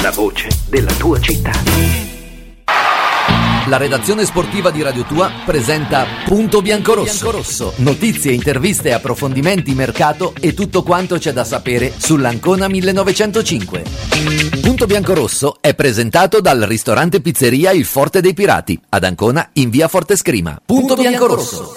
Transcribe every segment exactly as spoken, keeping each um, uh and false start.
la voce della tua città. La redazione sportiva di Radio Tua presenta Punto Biancorosso. Notizie, interviste, approfondimenti, mercato e tutto quanto c'è da sapere sull'Ancona millenovecentocinque. Punto Biancorosso è presentato dal ristorante pizzeria Il Forte dei Pirati, ad Ancona in via Fortescrima. Punto, Punto Biancorosso.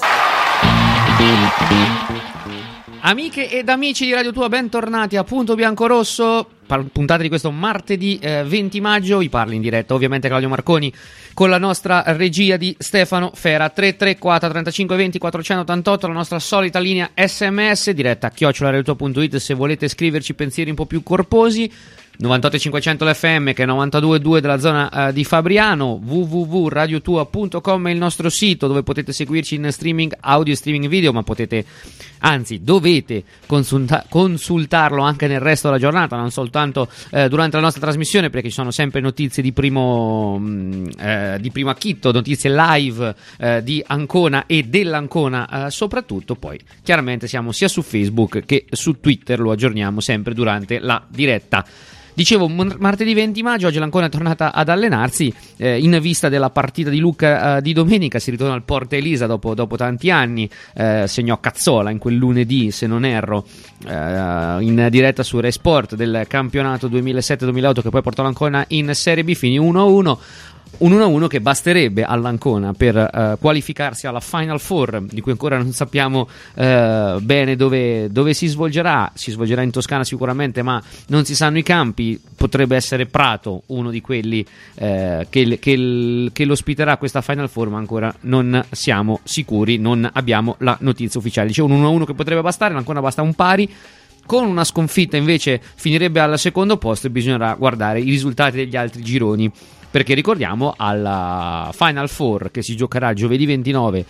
Amiche ed amici di Radio Tua, bentornati a Punto Biancorosso. Puntata di questo martedì eh, venti maggio. Vi parla in diretta ovviamente Claudio Marconi con la nostra regia di Stefano Fera. Tre tre quattro trentacinque venti quattrocentottantotto, la nostra solita linea sms diretta a chiocciola radio tua punto it se volete scriverci pensieri un po' più corposi. novantotto cinquecento l'F M, che è novantadue virgola due della zona uh, di Fabriano. w w w punto radio tua punto com è il nostro sito dove potete seguirci in streaming audio e streaming video, ma potete, anzi dovete consulta- consultarlo anche nel resto della giornata, non soltanto eh, durante la nostra trasmissione, perché ci sono sempre notizie di primo mh, eh, di primo acchitto, notizie live eh, di Ancona e dell'Ancona eh, soprattutto. Poi chiaramente siamo sia su Facebook che su Twitter, lo aggiorniamo sempre durante la diretta. Dicevo, martedì venti maggio, oggi l'Ancona è tornata ad allenarsi eh, in vista della partita di Lucca eh, di domenica. Si ritorna al Porta Elisa dopo, dopo tanti anni, eh, segnò Cazzola in quel lunedì, se non erro, eh, in diretta su Rai Sport del campionato duemilasette duemilaotto, che poi portò l'Ancona in Serie B, finì uno a uno. Un uno a uno che basterebbe all'Ancona per uh, qualificarsi alla Final Four, di cui ancora non sappiamo uh, bene dove, dove si svolgerà. Si svolgerà in Toscana sicuramente, ma non si sanno i campi. Potrebbe essere Prato uno di quelli uh, che, che, che l'ospiterà questa Final Four, ma ancora non siamo sicuri, non abbiamo la notizia ufficiale. Dicevo, un uno a uno che potrebbe bastare, l'Ancona basta un pari. Con una sconfitta invece finirebbe al secondo posto e bisognerà guardare i risultati degli altri gironi, perché ricordiamo alla Final Four, che si giocherà giovedì ventinove,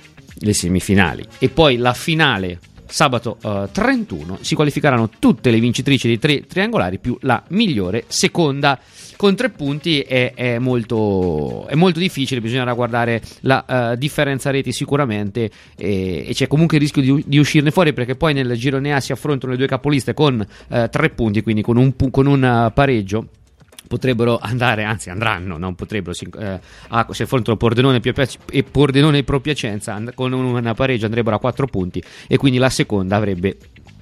le semifinali e poi la finale sabato uh, trentuno, si qualificheranno tutte le vincitrici dei tre triangolari più la migliore seconda. Con tre punti è, è, molto, è molto difficile, bisognerà guardare la uh, differenza reti sicuramente, e, e c'è comunque il rischio di, di uscirne fuori, perché poi nel girone A si affrontano le due capoliste con uh, tre punti, quindi con un, con un uh, pareggio potrebbero andare, anzi andranno, non potrebbero, si, eh, a, se affrontano Pordenone e Pordenone e Pro Piacenza, and- con un pareggio andrebbero a quattro punti, e quindi la seconda avrebbe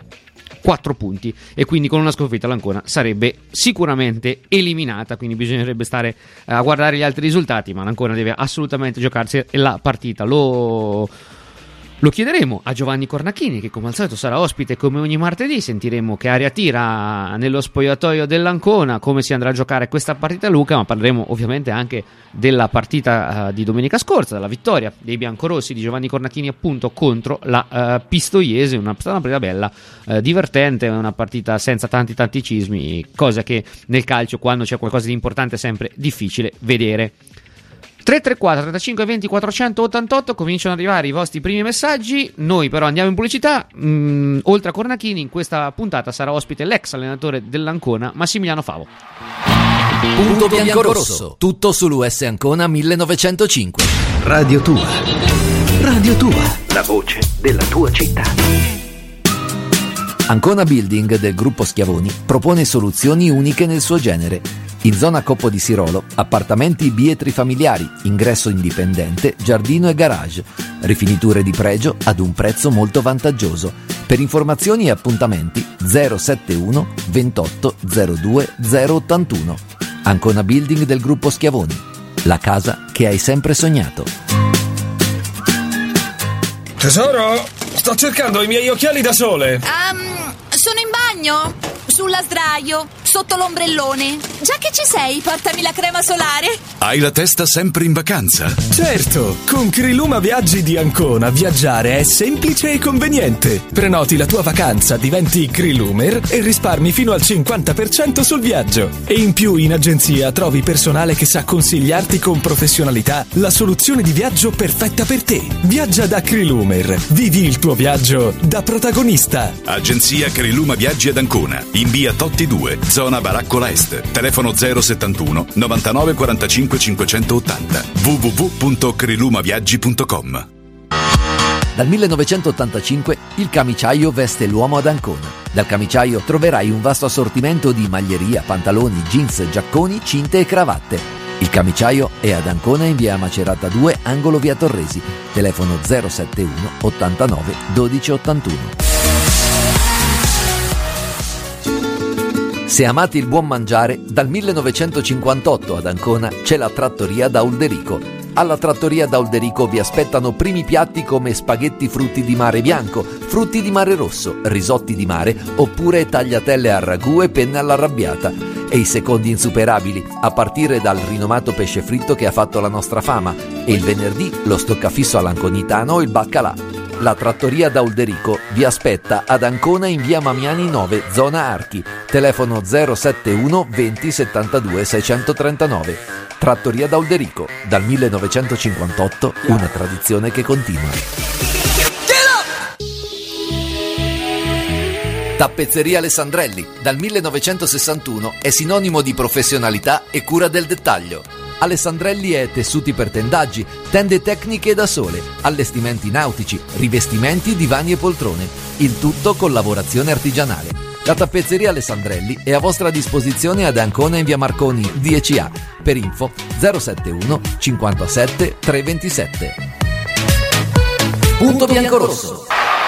quattro punti, e quindi con una sconfitta l'Ancona sarebbe sicuramente eliminata. Quindi bisognerebbe stare a guardare gli altri risultati, ma l'Ancona deve assolutamente giocarsi la partita. Lo Lo chiederemo a Giovanni Cornacchini, che come al solito sarà ospite come ogni martedì. Sentiremo che aria tira nello spogliatoio dell'Ancona, come si andrà a giocare questa partita a Lucca, ma parleremo ovviamente anche della partita uh, di domenica scorsa, della vittoria dei biancorossi di Giovanni Cornacchini appunto contro la uh, Pistoiese. Una, una partita bella, uh, divertente, una partita senza tanti tatticismi, cosa che nel calcio, quando c'è qualcosa di importante, è sempre difficile vedere. tre tre quattro trentacinque venti quattrocentottantotto, cominciano ad arrivare i vostri primi messaggi. Noi però andiamo in pubblicità. Mm, oltre a Cornacchini, in questa puntata sarà ospite l'ex allenatore dell'Ancona, Massimiliano Favo. Punto Biancorosso, tutto sull'U S Ancona millenovecentocinque. Radio Tua, Radio Tua, la voce della tua città. Ancona Building del gruppo Schiavoni propone soluzioni uniche nel suo genere. In zona Coppo di Sirolo, appartamenti bietri familiari, ingresso indipendente, giardino e garage, rifiniture di pregio ad un prezzo molto vantaggioso. Per informazioni e appuntamenti zero settantuno ventotto zero due zero ottantuno. Ancona Building del gruppo Schiavoni, la casa che hai sempre sognato. Tesoro, sto cercando i miei occhiali da sole. Um, sono in bagno, sulla sdraio, sotto l'ombrellone. Già che ci sei, portami la crema solare. Hai la testa sempre in vacanza? Certo, con Criluma Viaggi di Ancona viaggiare è semplice e conveniente. Prenoti la tua vacanza, diventi Crilumer e risparmi fino al cinquanta per cento sul viaggio. E in più in agenzia trovi personale che sa consigliarti con professionalità la soluzione di viaggio perfetta per te. Viaggia da Crilumer, vivi il tuo viaggio da protagonista. Agenzia Criluma Viaggi ad Ancona, in via Totti due, zona Baraccola Est. Telefono zero settantuno novantanove quarantacinque cinquecentottanta. w w w punto crilumaviaggi punto com. Dal millenovecentottantacinque il camiciaio veste l'uomo ad Ancona. Dal camiciaio troverai un vasto assortimento di maglieria, pantaloni, jeans, giacconi, cinte e cravatte. Il camiciaio è ad Ancona in via Macerata due, angolo via Torresi. Telefono zero sette uno ottantanove dodici ottantuno. Se amate il buon mangiare, dal millenovecentocinquantotto ad Ancona c'è la trattoria da Ulderico. Alla trattoria da Ulderico vi aspettano primi piatti come spaghetti frutti di mare bianco, frutti di mare rosso, risotti di mare oppure tagliatelle a ragù e penne all'arrabbiata. E i secondi insuperabili, a partire dal rinomato pesce fritto che ha fatto la nostra fama, e il venerdì lo stoccafisso all'anconitano o il baccalà. La trattoria da Ulderico vi aspetta ad Ancona in via Mamiani nove, zona Archi. Telefono zero sette uno venti settantadue seicentotrentanove. Trattoria da Ulderico, dal millenovecentocinquantotto, una tradizione che continua. Tappezzeria Alessandrelli, dal millenovecentosessantuno, è sinonimo di professionalità e cura del dettaglio. Alessandrelli è tessuti per tendaggi, tende tecniche da sole, allestimenti nautici, rivestimenti, divani e poltrone. Il tutto con lavorazione artigianale. La tappezzeria Alessandrelli è a vostra disposizione ad Ancona in via Marconi dieci A. Per info zero sette uno cinquantasette treventisette. Punto Biancorosso.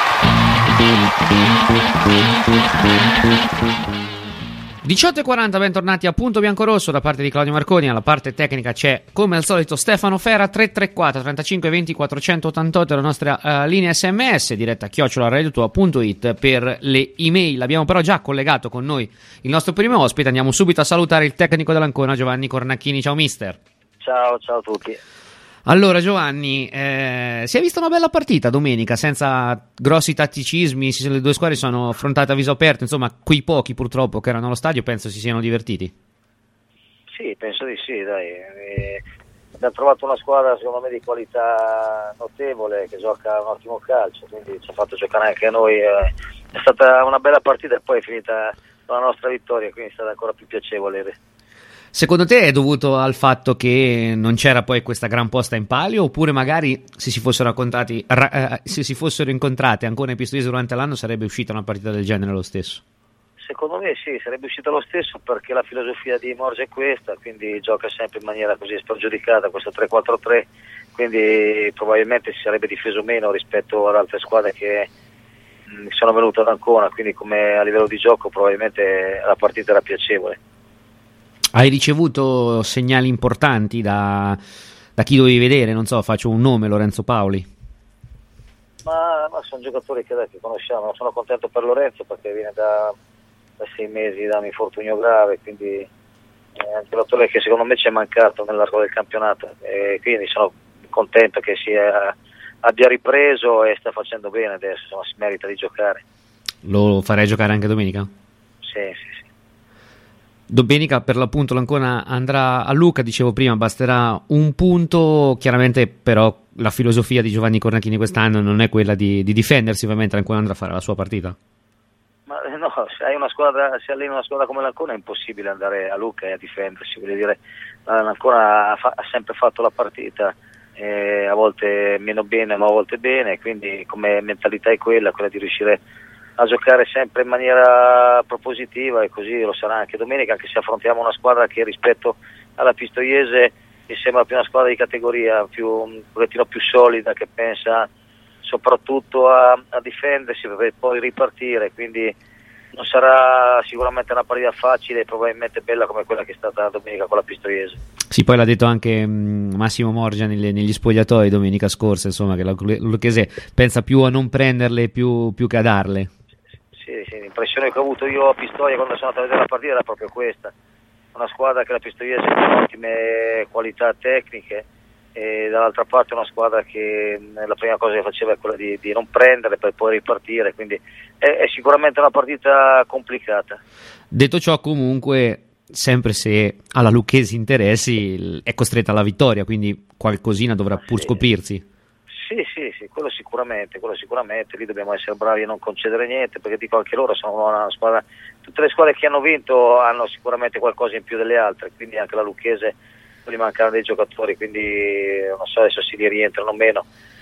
diciotto e quaranta, bentornati a Punto Biancorosso da parte di Claudio Marconi. Alla parte tecnica c'è come al solito Stefano Fera. Tre tre quattro trentacinque venti quattrocentottantotto la nostra uh, linea sms, diretta a chiocciola radiotua punto it per le email. Abbiamo però già collegato con noi il nostro primo ospite. Andiamo subito a salutare il tecnico dell'Ancona, Giovanni Cornacchini. Ciao mister. Ciao, ciao a tutti. Allora Giovanni, eh, si è vista una bella partita domenica, senza grossi tatticismi, le due squadre sono affrontate a viso aperto, insomma quei pochi purtroppo che erano allo stadio penso si siano divertiti. Sì, penso di sì, dai. E abbiamo trovato una squadra secondo me di qualità notevole, che gioca un ottimo calcio, quindi ci ha fatto giocare anche a noi. È stata una bella partita e poi è finita con la nostra vittoria, quindi è stata ancora più piacevole. Secondo te è dovuto al fatto che non c'era poi questa gran posta in palio, oppure magari se si fossero raccontati, ra- eh, se si fossero incontrate ancora in Pistoiese durante l'anno sarebbe uscita una partita del genere lo stesso? Secondo me sì, sarebbe uscita lo stesso, perché la filosofia di Morge è questa, quindi gioca sempre in maniera così spregiudicata, questo tre quattro tre, quindi probabilmente si sarebbe difeso meno rispetto ad altre squadre che mh, sono venute ad Ancona, quindi come a livello di gioco probabilmente la partita era piacevole. Hai ricevuto segnali importanti da, da chi dovevi vedere? Non so, faccio un nome, Lorenzo Paoli. Ma, ma sono giocatori che, che conosciamo. Sono contento per Lorenzo perché viene da, da sei mesi da un infortunio grave, quindi è un giocatore che secondo me ci è mancato nell'arco del campionato, e quindi sono contento che sia, abbia ripreso e sta facendo bene adesso, insomma, si merita di giocare. Lo farei giocare anche domenica? Sì, sì, sì. Domenica per l'appunto l'Ancona andrà a Lucca, dicevo prima, basterà un punto, chiaramente però la filosofia di Giovanni Cornacchini quest'anno non è quella di, di difendersi, ovviamente l'Ancona andrà a fare la sua partita. Ma no, se hai una squadra, se alleni una squadra come l'Ancona è impossibile andare a Lucca e a difendersi, voglio dire, l'Ancona ha, fa, ha sempre fatto la partita, eh, a volte meno bene ma a volte bene, quindi come mentalità è quella, quella di riuscire a giocare sempre in maniera propositiva, e così lo sarà anche domenica, anche se affrontiamo una squadra che rispetto alla Pistoiese mi sembra più una squadra di categoria, più, un pochettino più solida, che pensa soprattutto a, a difendersi per poi ripartire, quindi non sarà sicuramente una partita facile e probabilmente bella come quella che è stata domenica con la Pistoiese. Sì, poi l'ha detto anche mh, Massimo Morgia negli, negli spogliatoi domenica scorsa, insomma, che la Lucchese pensa più a non prenderle più, più che a darle. Sì, sì, l'impressione che ho avuto io a Pistoia quando sono andato a vedere la partita era proprio questa, una squadra che la Pistoiese ha ottime qualità tecniche, e dall'altra parte una squadra che la prima cosa che faceva è quella di, di non prendere per poi ripartire, quindi è, è sicuramente una partita complicata. Detto ciò, comunque, sempre se alla Lucchese interessi, è costretta alla vittoria, quindi qualcosina dovrà pur sì. scoprirsi. Sì, sì, sì, quello sicuramente, quello sicuramente, lì dobbiamo essere bravi a non concedere niente, perché dico anche loro sono una squadra, tutte le squadre che hanno vinto hanno sicuramente qualcosa in più delle altre, quindi anche la Lucchese gli mancano dei giocatori, quindi non so adesso se li rientrano o meno,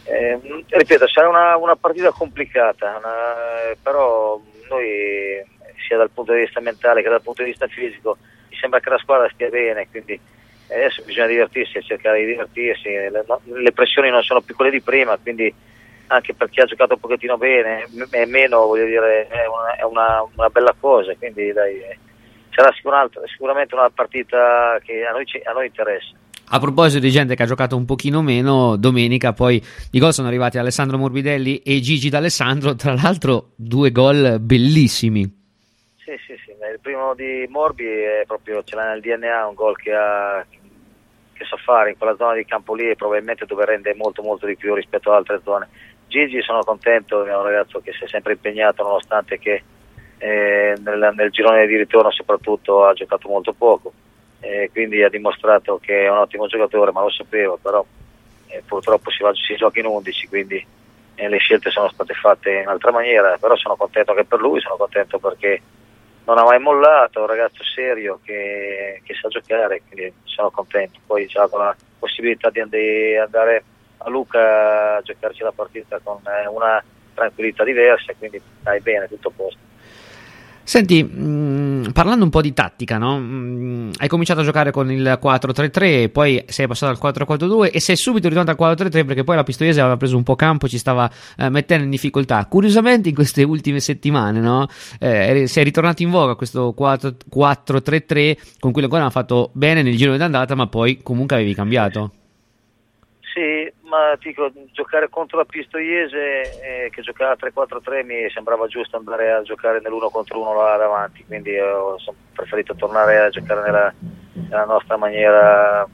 Eh, ripeto, sarà una, una partita complicata, una, però noi sia dal punto di vista mentale che dal punto di vista fisico mi sembra che la squadra stia bene, quindi adesso bisogna divertirsi e cercare di divertirsi, le, le pressioni non sono più quelle di prima, quindi anche per chi ha giocato un pochettino bene e meno, voglio dire, è una, è una, una bella cosa, quindi dai, sarà sicuramente una partita che a noi, a noi interessa. A proposito di gente che ha giocato un pochino meno, domenica poi i gol sono arrivati Alessandro Morbidelli e Gigi D'Alessandro, tra l'altro due gol bellissimi. Sì, sì, sì, il primo di Morbi è proprio, ce l'ha nel D N A, un gol che ha, che sa fare in quella zona di campo lì e probabilmente dove rende molto molto di più rispetto ad altre zone. Gigi sono contento, è un ragazzo che si è sempre impegnato nonostante che eh, nel, nel girone di ritorno soprattutto ha giocato molto poco. Eh, quindi ha dimostrato che è un ottimo giocatore, ma lo sapevo, però eh, purtroppo si, va, si gioca in undici, quindi eh, le scelte sono state fatte in altra maniera, però sono contento anche per lui, sono contento perché non ha mai mollato, è un ragazzo serio che, che sa giocare, quindi sono contento. Poi ha la possibilità di andare a Lucca a giocarci la partita con eh, una tranquillità diversa, quindi dai, bene, tutto a posto. Senti, mh, parlando un po' di tattica, no? Mh, hai cominciato a giocare con il quattro tre tre, poi sei passato al quattro quattro due e sei subito ritornato al quattro tre tre perché poi la Pistoiese aveva preso un po' campo, ci stava eh, mettendo in difficoltà. Curiosamente in queste ultime settimane, no? Eh, sei ritornato in voga questo quattro tre tre con cui ancora hanno fatto bene nel giro d'andata, ma poi comunque avevi cambiato. Sì, ma dico, giocare contro la Pistoiese eh, che giocava a tre quattro tre mi sembrava giusto andare a giocare nell'uno contro uno là davanti, quindi eh, ho preferito tornare a giocare nella, nella nostra maniera,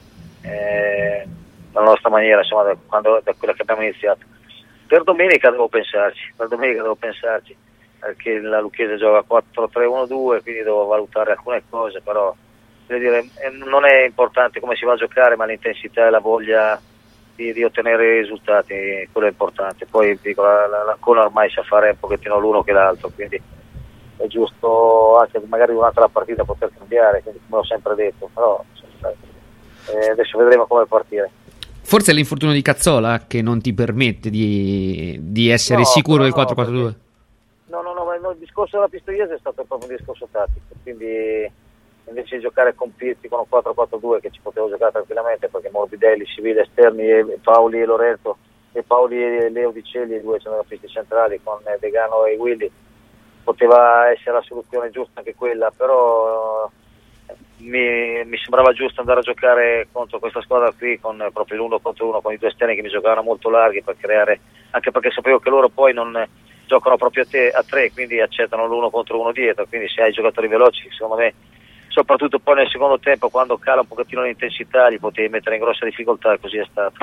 eh, nella nostra maniera, insomma, da, quando, da quella che abbiamo iniziato. Per domenica devo pensarci, per domenica devo pensarci, perché la Lucchese gioca quattro tre uno due, quindi devo valutare alcune cose, però voglio dire, non è importante come si va a giocare, ma l'intensità e la voglia di, di ottenere i risultati, quello è importante. Poi dico, la, la, la Cona ormai sa fare un pochettino l'uno che l'altro, quindi è giusto anche magari durante la partita poter cambiare, quindi come ho sempre detto, però eh, adesso vedremo come partire. Forse è l'infortunio di Cazzola che non ti permette di, di essere no, sicuro del no, quattro quattro due? No, no, no, ma il discorso della Pistoiese è stato proprio un discorso tattico, quindi invece di giocare con Pirti con un quattro quattro due che ci potevo giocare tranquillamente perché Morbidelli, Sivile esterni e Paoli e Lorenzo e Paoli e Leo Dicelli, i due centrocampisti centrali con Degano e Willy, poteva essere la soluzione giusta anche quella, però mi, mi sembrava giusto andare a giocare contro questa squadra qui con proprio l'uno contro uno, con i due esterni che mi giocavano molto larghi per creare, anche perché sapevo che loro poi non giocano proprio a, te, a tre, quindi accettano l'uno contro uno dietro, quindi se hai giocatori veloci, secondo me soprattutto poi nel secondo tempo quando cala un pochettino l'intensità li potevi mettere in grossa difficoltà e così è stato.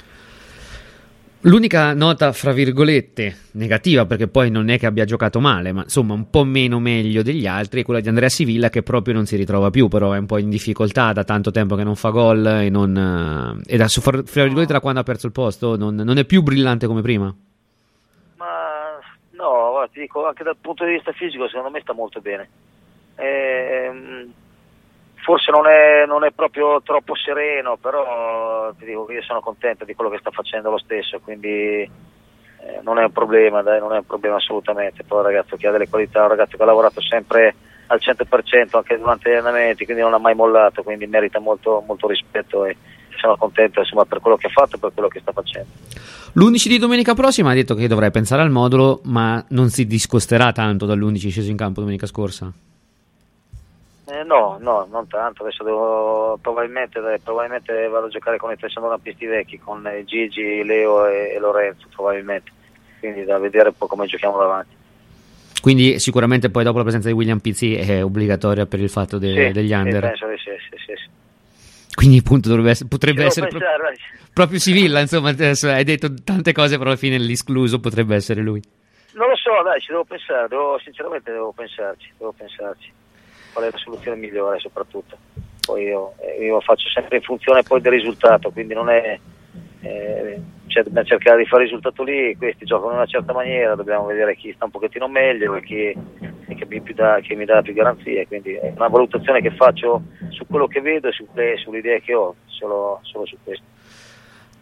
L'unica nota fra virgolette negativa, perché poi non è che abbia giocato male, ma insomma un po' meno meglio degli altri, è quella di Andrea Sivilla che proprio non si ritrova più, però è un po' in difficoltà da tanto tempo che non fa gol e non e da fra virgolette da quando ha perso il posto non, non è più brillante come prima. Ma no, guarda, ti dico, anche dal punto di vista fisico secondo me sta molto bene. Eh, forse non è, non è proprio troppo sereno, però ti dico che io sono contento di quello che sta facendo lo stesso, quindi eh, non è un problema, dai, non è un problema assolutamente. Poi un ragazzo che ha delle qualità, un ragazzo che ha lavorato sempre al cento per cento anche durante gli allenamenti, quindi non ha mai mollato, quindi merita molto, molto rispetto e sono contento insomma per quello che ha fatto e per quello che sta facendo. L'undici di domenica prossima ha detto che dovrai pensare al modulo, ma non si discosterà tanto dall'undici sceso in campo domenica scorsa? Eh, no, no, non tanto. Adesso devo probabilmente, probabilmente vado a giocare con i tre centrocampisti vecchi, con Gigi, Leo e, e Lorenzo, probabilmente. Quindi da vedere un po' come giochiamo davanti. Quindi sicuramente poi dopo la presenza di William Pizzi è obbligatoria per il fatto de- sì, degli under. Sì, penso di sì, sì, sì, sì. Quindi appunto dovrebbe essere, potrebbe essere pensare, pro- proprio Sivilla, insomma, adesso hai detto tante cose però alla fine l'escluso potrebbe essere lui. Non lo so, dai, ci devo pensare, devo, sinceramente devo pensarci, devo pensarci. Qual è la soluzione migliore soprattutto. Poi io, io faccio sempre in funzione poi del risultato, quindi non è eh, cioè dobbiamo cercare di fare il risultato lì, questi giocano in una certa maniera, dobbiamo vedere chi sta un pochettino meglio e chi, e che, mi più dà, che mi dà più garanzie, quindi è una valutazione che faccio su quello che vedo e su, sulle idee che ho, solo, solo su questo.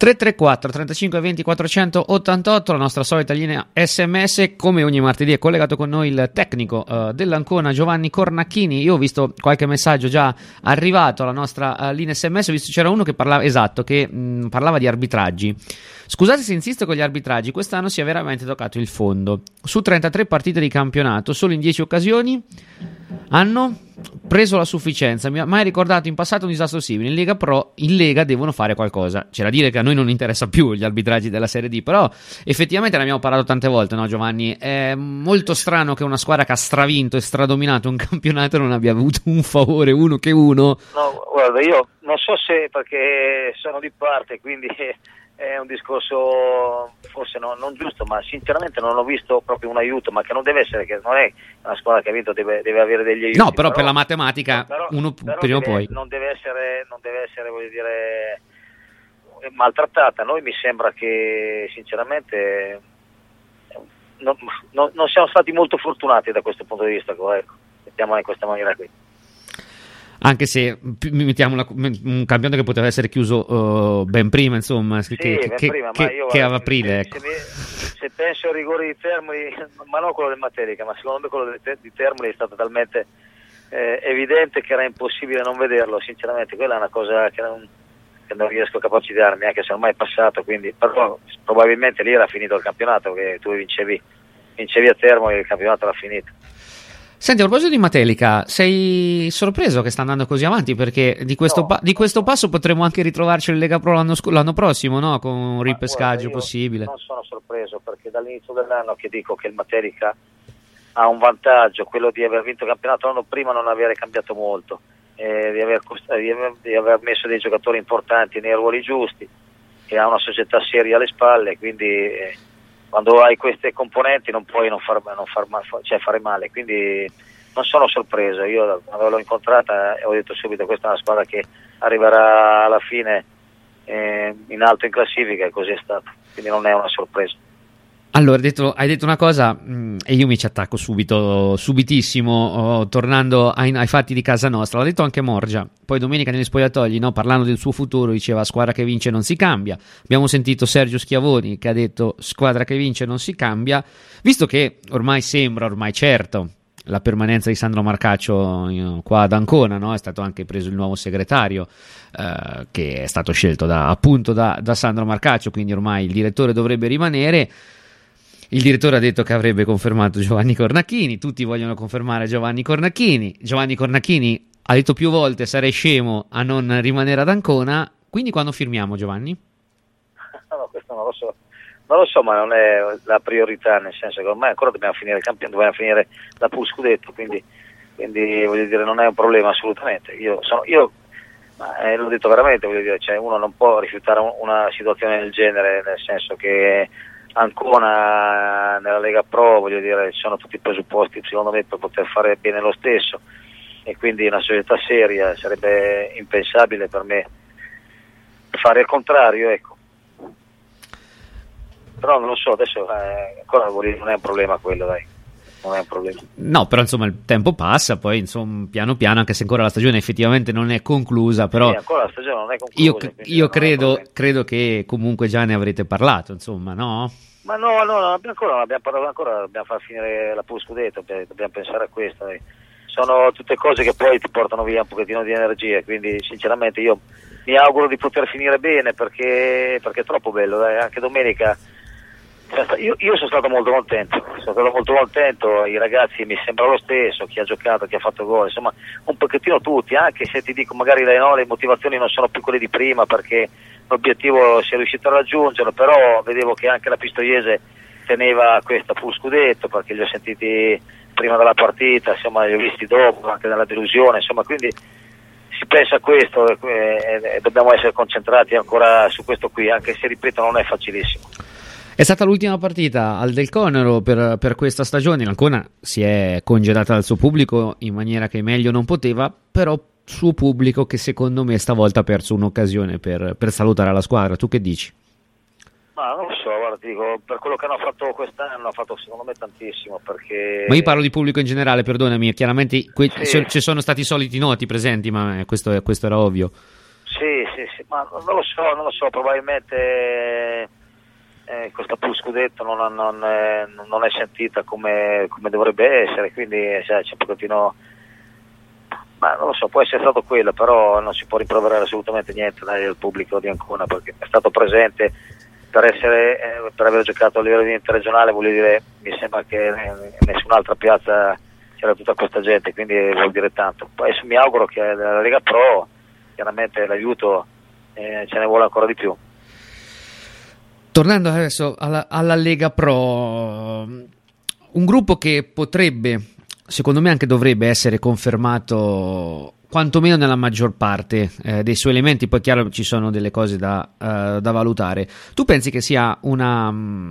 tre tre quattro trentacinque venti quattrocentottantotto, la nostra solita linea sms. Come ogni martedì è collegato con noi il tecnico uh, dell'Ancona Giovanni Cornacchini. Io ho visto qualche messaggio già arrivato alla nostra uh, linea sms, ho visto c'era uno che parlava, esatto, che mh, parlava di arbitraggi. Scusate se insisto con gli arbitraggi, quest'anno si è veramente toccato il fondo. Su trentatré partite di campionato, solo in dieci occasioni hanno preso la sufficienza. Mi ha mai ricordato in passato un disastro simile. In Lega Pro, in Lega devono fare qualcosa. C'è da dire che a noi non interessa più gli arbitraggi della Serie D, però effettivamente ne abbiamo parlato tante volte, no Giovanni? È molto strano che una squadra che ha stravinto e stradominato un campionato non abbia avuto un favore uno che uno. No, guarda, io non so se perché sono di parte, quindi è un discorso forse no, non giusto, ma sinceramente non ho visto proprio un aiuto, ma che non deve essere, che non è una squadra che ha vinto, deve, deve avere degli aiuti. No, però, però per la matematica però, uno però prima deve, o poi non deve essere, non deve essere, voglio dire, maltrattata. Noi mi sembra che sinceramente non, non, non siamo stati molto fortunati da questo punto di vista, ecco, mettiamola in questa maniera qui. Anche se mettiamo una, un campionato che poteva essere chiuso uh, ben prima, insomma, sì, che, ben che, prima, che, ma io, che ad aprile. Se, ecco. se, mi, se penso ai rigori di Termoli, ma non quello del Materica, ma secondo me quello di, di Termoli è stato talmente eh, evidente che era impossibile non vederlo, sinceramente. Quella è una cosa che non, che non riesco a capacitarmi, anche se ormai è passato, quindi però probabilmente lì era finito il campionato, che tu vincevi, vincevi a Termoli e il campionato era finito. Senti, a proposito di Matelica, sei sorpreso che sta andando così avanti? Perché di questo, no, pa- di questo passo potremmo anche ritrovarci in Lega Pro l'anno, sc- l'anno prossimo, no? Con un ripescaggio guarda, possibile. Non sono sorpreso perché dall'inizio dell'anno che dico che il Matelica ha un vantaggio, quello di aver vinto il campionato l'anno prima, non avere cambiato molto, eh, di, aver cost- di, aver, di aver messo dei giocatori importanti nei ruoli giusti, che ha una società seria alle spalle, quindi eh, quando hai queste componenti non puoi non far, non far, cioè fare male, quindi non sono sorpreso. Io quando l'ho incontrata ho detto subito questa è una squadra che arriverà alla fine eh, in alto in classifica, e così è stato, quindi non è una sorpresa. Allora, hai detto, hai detto una cosa mh, e io mi ci attacco subito, subitissimo, oh, tornando ai, ai fatti di casa nostra. L'ha detto anche Morgia, poi domenica negli spogliatoi, no, parlando del suo futuro, diceva squadra che vince non si cambia. Abbiamo sentito Sergio Schiavoni che ha detto squadra che vince non si cambia, visto che ormai sembra, ormai certo, la permanenza di Sandro Marcaccio you know, qua ad Ancona, no? È stato anche preso il nuovo segretario eh, che è stato scelto da, appunto da, da Sandro Marcaccio, quindi ormai il direttore dovrebbe rimanere. Il direttore ha detto che avrebbe confermato Giovanni Cornacchini, tutti vogliono confermare Giovanni Cornacchini. Giovanni Cornacchini ha detto più volte sarei scemo a non rimanere ad Ancona, quindi quando firmiamo, Giovanni? No, questo non lo so, non lo so, ma non è la priorità, nel senso che ormai ancora dobbiamo finire il campionato, dobbiamo finire la Pool Scudetto, quindi, quindi voglio dire non è un problema assolutamente. Io sono io ma eh, l'ho detto veramente, voglio dire, cioè uno non può rifiutare una situazione del genere, nel senso che Ancona nella Lega Pro, voglio dire, ci sono tutti i presupposti secondo me per poter fare bene lo stesso, e quindi una società seria sarebbe impensabile per me fare il contrario, ecco. Però non lo so, adesso eh, ancora non è un problema quello, dai, non è un problema. No, però insomma il tempo passa, poi insomma piano piano, anche se ancora la stagione effettivamente non è conclusa, però sì, ancora la stagione non è conclusa. Io, io credo, credo che comunque già ne avrete parlato, insomma, no? Ma no, no, no ancora non abbiamo parlato, ancora dobbiamo far finire la Pool Scudetto, dobbiamo pensare a questo. Dai. Sono tutte cose che poi ti portano via un pochettino di energia, quindi sinceramente io mi auguro di poter finire bene perché, perché è troppo bello, dai. Anche domenica io, io sono stato molto contento, sono stato molto contento, i ragazzi mi sembra lo stesso, chi ha giocato, chi ha fatto gol, insomma un pochettino tutti, anche se ti dico magari le, no, le motivazioni non sono più quelle di prima perché l'obiettivo si è riuscito a raggiungere, però vedevo che anche la Pistoiese teneva questa Pool Scudetto perché li ho sentiti prima della partita, insomma li ho visti dopo, anche nella delusione, insomma quindi si pensa a questo e, e, e dobbiamo essere concentrati ancora su questo qui, anche se ripeto non è facilissimo. È stata l'ultima partita al Del Conero per, per questa stagione. L'Ancona si è congedata dal suo pubblico in maniera che meglio non poteva, però suo pubblico che secondo me stavolta ha perso un'occasione per, per salutare la squadra. Tu che dici? Ma non lo so, guarda, dico, per quello che hanno fatto quest'anno hanno fatto secondo me tantissimo, perché... Ma io parlo di pubblico in generale, perdonami, chiaramente que- sì. ci sono stati i soliti noti presenti, ma questo, questo era ovvio. Sì, sì, sì, ma non lo so, non lo so, probabilmente eh, questa Pur Scudetto non, non, eh, non è sentita come, come dovrebbe essere, quindi sai, c'è un pochettino, ma non lo so, può essere stato quello, però non si può rimproverare assolutamente niente dal pubblico di Ancona, perché è stato presente per essere, eh, per aver giocato a livello di interregionale, voglio dire, mi sembra che in nessun'altra piazza c'era tutta questa gente, quindi vuol dire tanto. Poi adesso mi auguro che la Lega Pro, chiaramente l'aiuto eh, ce ne vuole ancora di più. Tornando adesso alla, alla Lega Pro, un gruppo che potrebbe, secondo me anche dovrebbe essere confermato quantomeno nella maggior parte eh, dei suoi elementi, poi chiaro ci sono delle cose da, uh, da valutare. Tu pensi che sia una,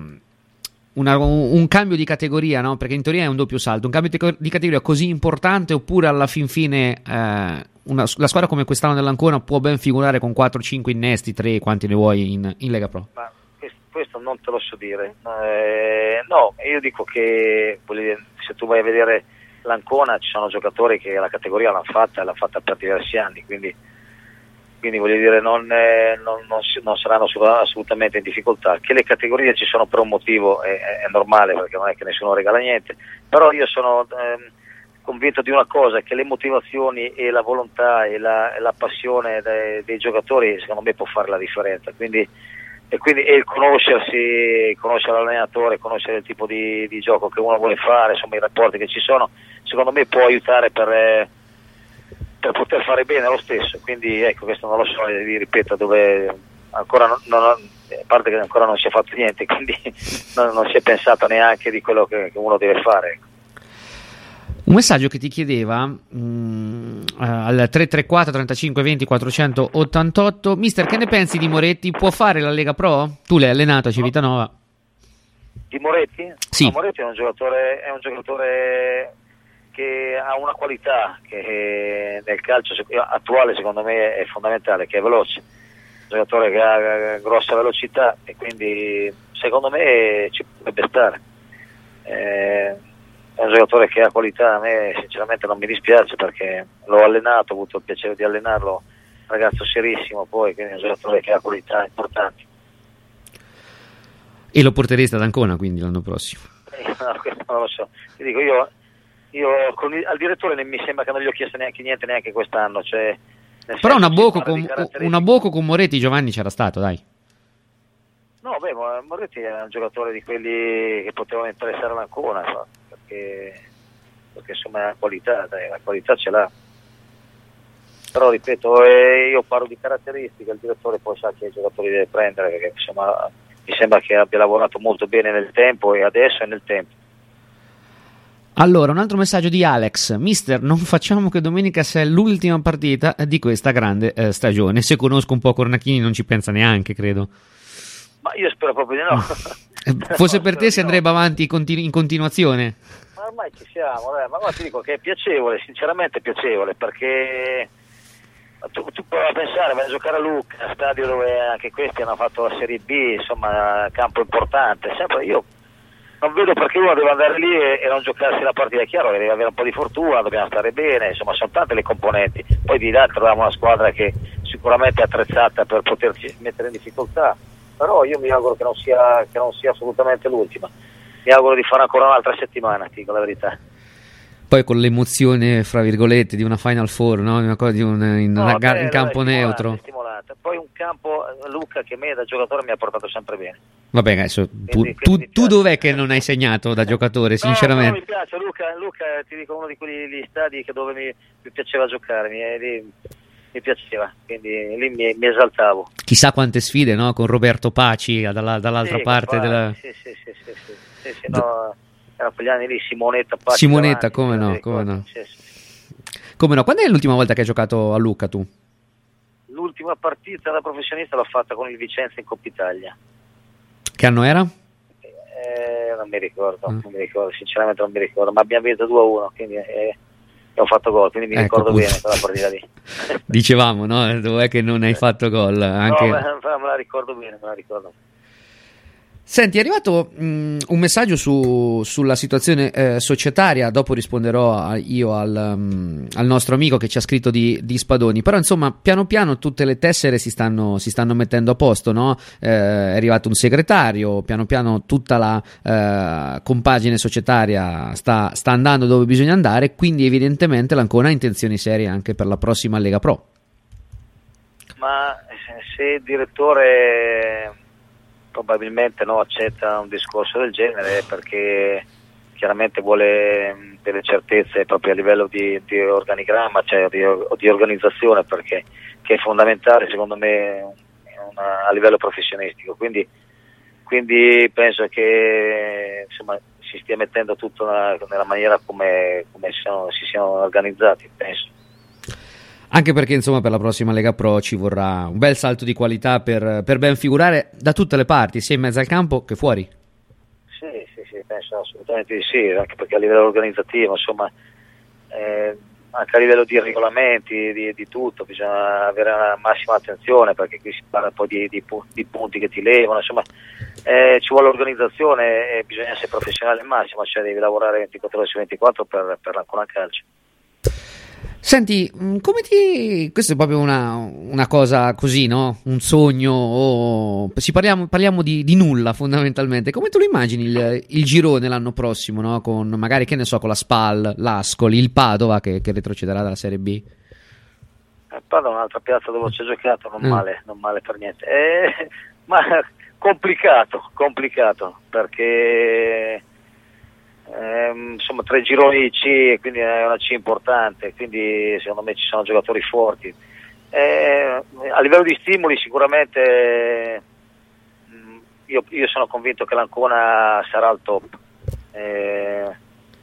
una, un, un cambio di categoria, no? Perché in teoria è un doppio salto, un cambio di categoria così importante, oppure alla fin fine eh, una, la squadra come quest'anno dell'Ancona può ben figurare con quattro cinque innesti, tre quanti ne vuoi in, in Lega Pro? Ma questo, questo non te lo so dire, eh, no, io dico che voglio dire, se tu vai a vedere l'Ancona ci sono giocatori che la categoria l'hanno fatta e l'hanno fatta per diversi anni, quindi, quindi voglio dire non, eh, non, non, non saranno assolutamente in difficoltà. Che le categorie ci sono per un motivo è, è normale, perché non è che nessuno regala niente, però io sono eh, convinto di una cosa, che le motivazioni e la volontà e la, e la passione dei, dei giocatori secondo me può fare la differenza, quindi e quindi e il conoscersi, conoscere l'allenatore, conoscere il tipo di, di gioco che uno vuole fare, insomma i rapporti che ci sono, secondo me può aiutare per, per poter fare bene lo stesso. Quindi ecco, questo non lo so, vi ripeto, dove ancora non, non, a parte che ancora non si è fatto niente, quindi non, non si è pensato neanche di quello che, che uno deve fare, ecco. Un messaggio che ti chiedeva mh, al tre tre quattro trentacinque venti quattrocentottantotto: mister, che ne pensi di Moretti? Può fare la Lega Pro? Tu l'hai allenato a Civitanova. Di Moretti? Sì. No, Moretti è un giocatore, è un giocatore che ha una qualità che nel calcio attuale secondo me è fondamentale, che è veloce, un giocatore che ha grossa velocità e quindi secondo me ci potrebbe stare. Eh, è un giocatore che ha qualità, a me sinceramente non mi dispiace perché l'ho allenato, ho avuto il piacere di allenarlo, un ragazzo serissimo, poi quindi è un giocatore che ha qualità importanti. E lo portereste ad Ancona quindi l'anno prossimo? Eh, no, questo non lo so, ti dico io, io con il, al direttore non mi sembra che non gli ho chiesto neanche niente neanche quest'anno, cioè, però una Bocco con, una Bocco con Moretti Giovanni c'era stato, dai. No, beh, Moretti è un giocatore di quelli che potevano interessare l'Ancona, no? perché, perché insomma la qualità, dai, la qualità ce l'ha. Però ripeto, eh, io parlo di caratteristiche, il direttore poi sa che i giocatori deve prendere, perché insomma mi sembra che abbia lavorato molto bene nel tempo e adesso è nel tempo. Allora, un altro messaggio di Alex: mister, non facciamo che domenica sia l'ultima partita di questa grande eh, stagione. Se conosco un po' Cornacchini non ci pensa neanche, credo. Ma io spero proprio di no. Fosse no, per te si no. andrebbe avanti continu- in continuazione. Ma ormai ci siamo, eh. Ma guarda, ti dico che è piacevole, sinceramente piacevole, perché tu, tu puoi pensare, vai a giocare a Lucca, stadio dove anche questi hanno fatto la Serie B, insomma campo importante, sempre io non vedo perché uno deve andare lì e, e non giocarsi la partita. È chiaro che deve avere un po' di fortuna, dobbiamo stare bene, insomma sono tante le componenti, poi di là troviamo una squadra che sicuramente è attrezzata per poterci mettere in difficoltà, però io mi auguro che non sia, che non sia assolutamente l'ultima, mi auguro di fare ancora un'altra settimana, ti dico la verità. Poi con l'emozione, fra virgolette, di una Final Four, no? Una cosa di un, in, no, una gar- beh, in campo neutro. Stimolante. Poi un campo, Luca, che me da giocatore mi ha portato sempre bene. Vabbè, adesso, tu, Quindi, tu, quindi tu dov'è che non hai segnato da giocatore, sinceramente? No, no, mi piace, Luca, Luca ti dico uno di quegli stadi che dove mi, mi piaceva giocare, mi, lì, mi piaceva, quindi lì mi, mi esaltavo. Chissà quante sfide, no? Con Roberto Paci dalla, dall'altra sì, parte qua, della... Sì, sì, sì, sì, sì, sì, sì no, erano quegli anni lì, Simonetta, Paci Simonetta, davanti, come no, sì, come no. Sì, sì. Come no? Quando è l'ultima volta che hai giocato a Lucca tu? L'ultima partita da professionista l'ho fatta con il Vicenza in Coppa Italia. Che anno era? Eh, non mi ricordo, Mm. non mi ricordo, sinceramente non mi ricordo, ma abbiamo vinto due a uno, quindi eh, ho fatto gol, quindi mi Ecco, ricordo appunto. bene quella partita lì. Dicevamo, no? Dov'è che non hai fatto gol? Anche... No, me, me la ricordo bene, me la ricordo. Senti, è arrivato mh, un messaggio su, sulla situazione eh, societaria, dopo risponderò a, io al, um, al nostro amico che ci ha scritto di, di Spadoni, però insomma piano piano tutte le tessere si stanno, si stanno mettendo a posto, no? Eh, è arrivato un segretario, piano piano tutta la eh, compagine societaria sta, sta andando dove bisogna andare, quindi evidentemente l'Ancona ha intenzioni serie anche per la prossima Lega Pro. Ma se il direttore probabilmente no, accetta un discorso del genere perché chiaramente vuole delle certezze proprio a livello di, di organigramma, cioè di, di organizzazione, perché che è fondamentale secondo me una, a livello professionistico, quindi, quindi penso che insomma, si stia mettendo tutto nella, nella maniera come, come siano, si siano organizzati, penso. Anche perché insomma per la prossima Lega Pro ci vorrà un bel salto di qualità per, per ben figurare da tutte le parti, sia in mezzo al campo che fuori. Sì, sì, sì, penso assolutamente di sì, anche perché a livello organizzativo, insomma, eh, anche a livello di regolamenti, di, di tutto, bisogna avere una massima attenzione, perché qui si parla poi di, di, di punti che ti levano, insomma, eh, ci vuole organizzazione e bisogna essere professionali al massimo, cioè devi lavorare ventiquattro ore su ventiquattro per, per l'Ancona Calcio. Senti, come ti... questa è proprio una, una cosa così, no? Un sogno, o... si parliamo, parliamo di, di nulla fondamentalmente. Come te lo immagini il, il girone l'anno prossimo, no? Con magari, che ne so, con la Spal, l'Ascoli, il Padova che, che retrocederà dalla Serie B? Il Padova è un'altra piazza dove c'è giocato, non mm. male, non male per niente. Eh, ma complicato, complicato, perché... Eh, insomma tre gironi C, quindi è una C importante, quindi secondo me ci sono giocatori forti. Eh, a livello di stimoli sicuramente mh, io, io sono convinto che l'Ancona sarà al top, eh,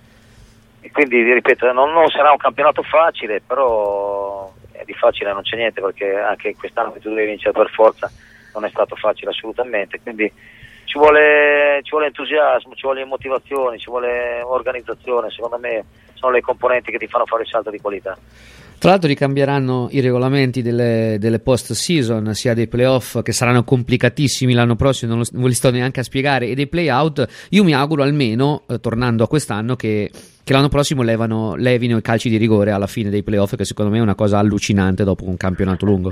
e quindi ripeto non, non sarà un campionato facile, però eh, di facile non c'è niente, perché anche quest'anno che tu devi vincere per forza non è stato facile assolutamente, quindi Ci vuole, ci vuole entusiasmo, ci vuole motivazione, ci vuole organizzazione, secondo me sono le componenti che ti fanno fare il salto di qualità. Tra l'altro ricambieranno i regolamenti delle, delle post-season, sia dei playoff che saranno complicatissimi l'anno prossimo, non, lo, non ve li sto neanche a spiegare, e dei play-out. Io mi auguro almeno, eh, tornando a quest'anno, che, che l'anno prossimo levano, levino i calci di rigore alla fine dei playoff, che secondo me è una cosa allucinante dopo un campionato lungo.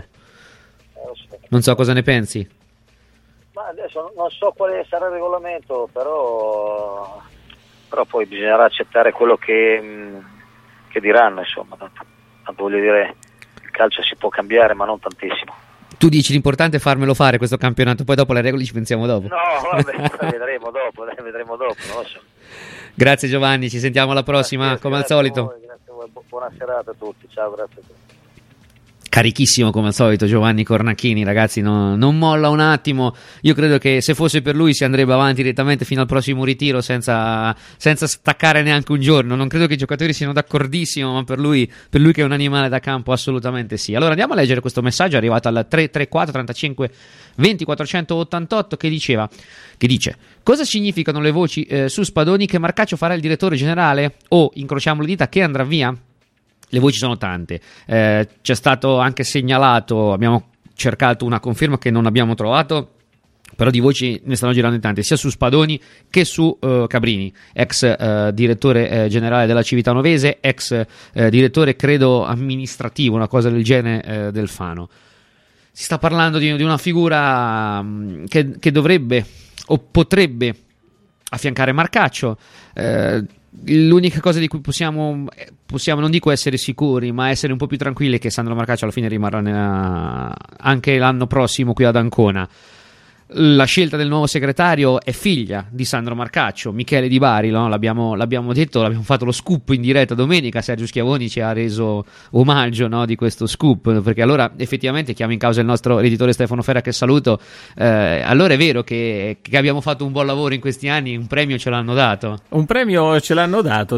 Non so cosa ne pensi. Ma adesso non so quale sarà il regolamento, però, però poi bisognerà accettare quello che, che diranno, insomma. Tanto, tanto voglio dire, il calcio si può cambiare, ma non tantissimo. Tu dici l'importante è farmelo fare questo campionato, poi dopo le regole ci pensiamo dopo. No, vabbè, vedremo dopo, vedremo dopo, non lo so. Grazie Giovanni, ci sentiamo alla prossima, grazie, come grazie al solito. Voi, grazie a voi, buona serata a tutti, ciao, grazie a tutti. Carichissimo come al solito Giovanni Cornacchini, ragazzi, no, non molla un attimo. Io credo che se fosse per lui si andrebbe avanti direttamente fino al prossimo ritiro senza, senza staccare neanche un giorno. Non credo che i giocatori siano d'accordissimo, ma per lui, per lui che è un animale da campo assolutamente sì. Allora andiamo a leggere questo messaggio arrivato al tre tre quattro trentacinque venti quattrocentottantotto che diceva che dice: cosa significano le voci eh, su Spadoni che Marcaccio farà il direttore generale, o incrociamo le dita che andrà via? Le voci sono tante, eh, c'è stato anche segnalato, abbiamo cercato una conferma che non abbiamo trovato, però di voci ne stanno girando in tante, sia su Spadoni che su uh, Cabrini, ex uh, direttore uh, generale della Civitanovese, ex uh, direttore credo amministrativo, una cosa del genere, uh, del Fano. Si sta parlando di, di una figura um, che, che dovrebbe o potrebbe affiancare Marcaccio. Uh, L'unica cosa di cui possiamo, possiamo, non dico essere sicuri, ma essere un po' più tranquilli, è che Sandro Marcaccio alla fine rimarrà nella, anche l'anno prossimo qui ad Ancona. La scelta del nuovo segretario è figlia di Sandro Marcaccio, Michele Di Bari, no? l'abbiamo, l'abbiamo detto, l'abbiamo fatto lo scoop in diretta domenica, Sergio Schiavoni ci ha reso omaggio, no, di questo scoop, perché allora effettivamente chiamo in causa il nostro editore Stefano Ferra, che saluto, eh, allora è vero che, che abbiamo fatto un buon lavoro in questi anni, un premio ce l'hanno dato. Un premio ce l'hanno dato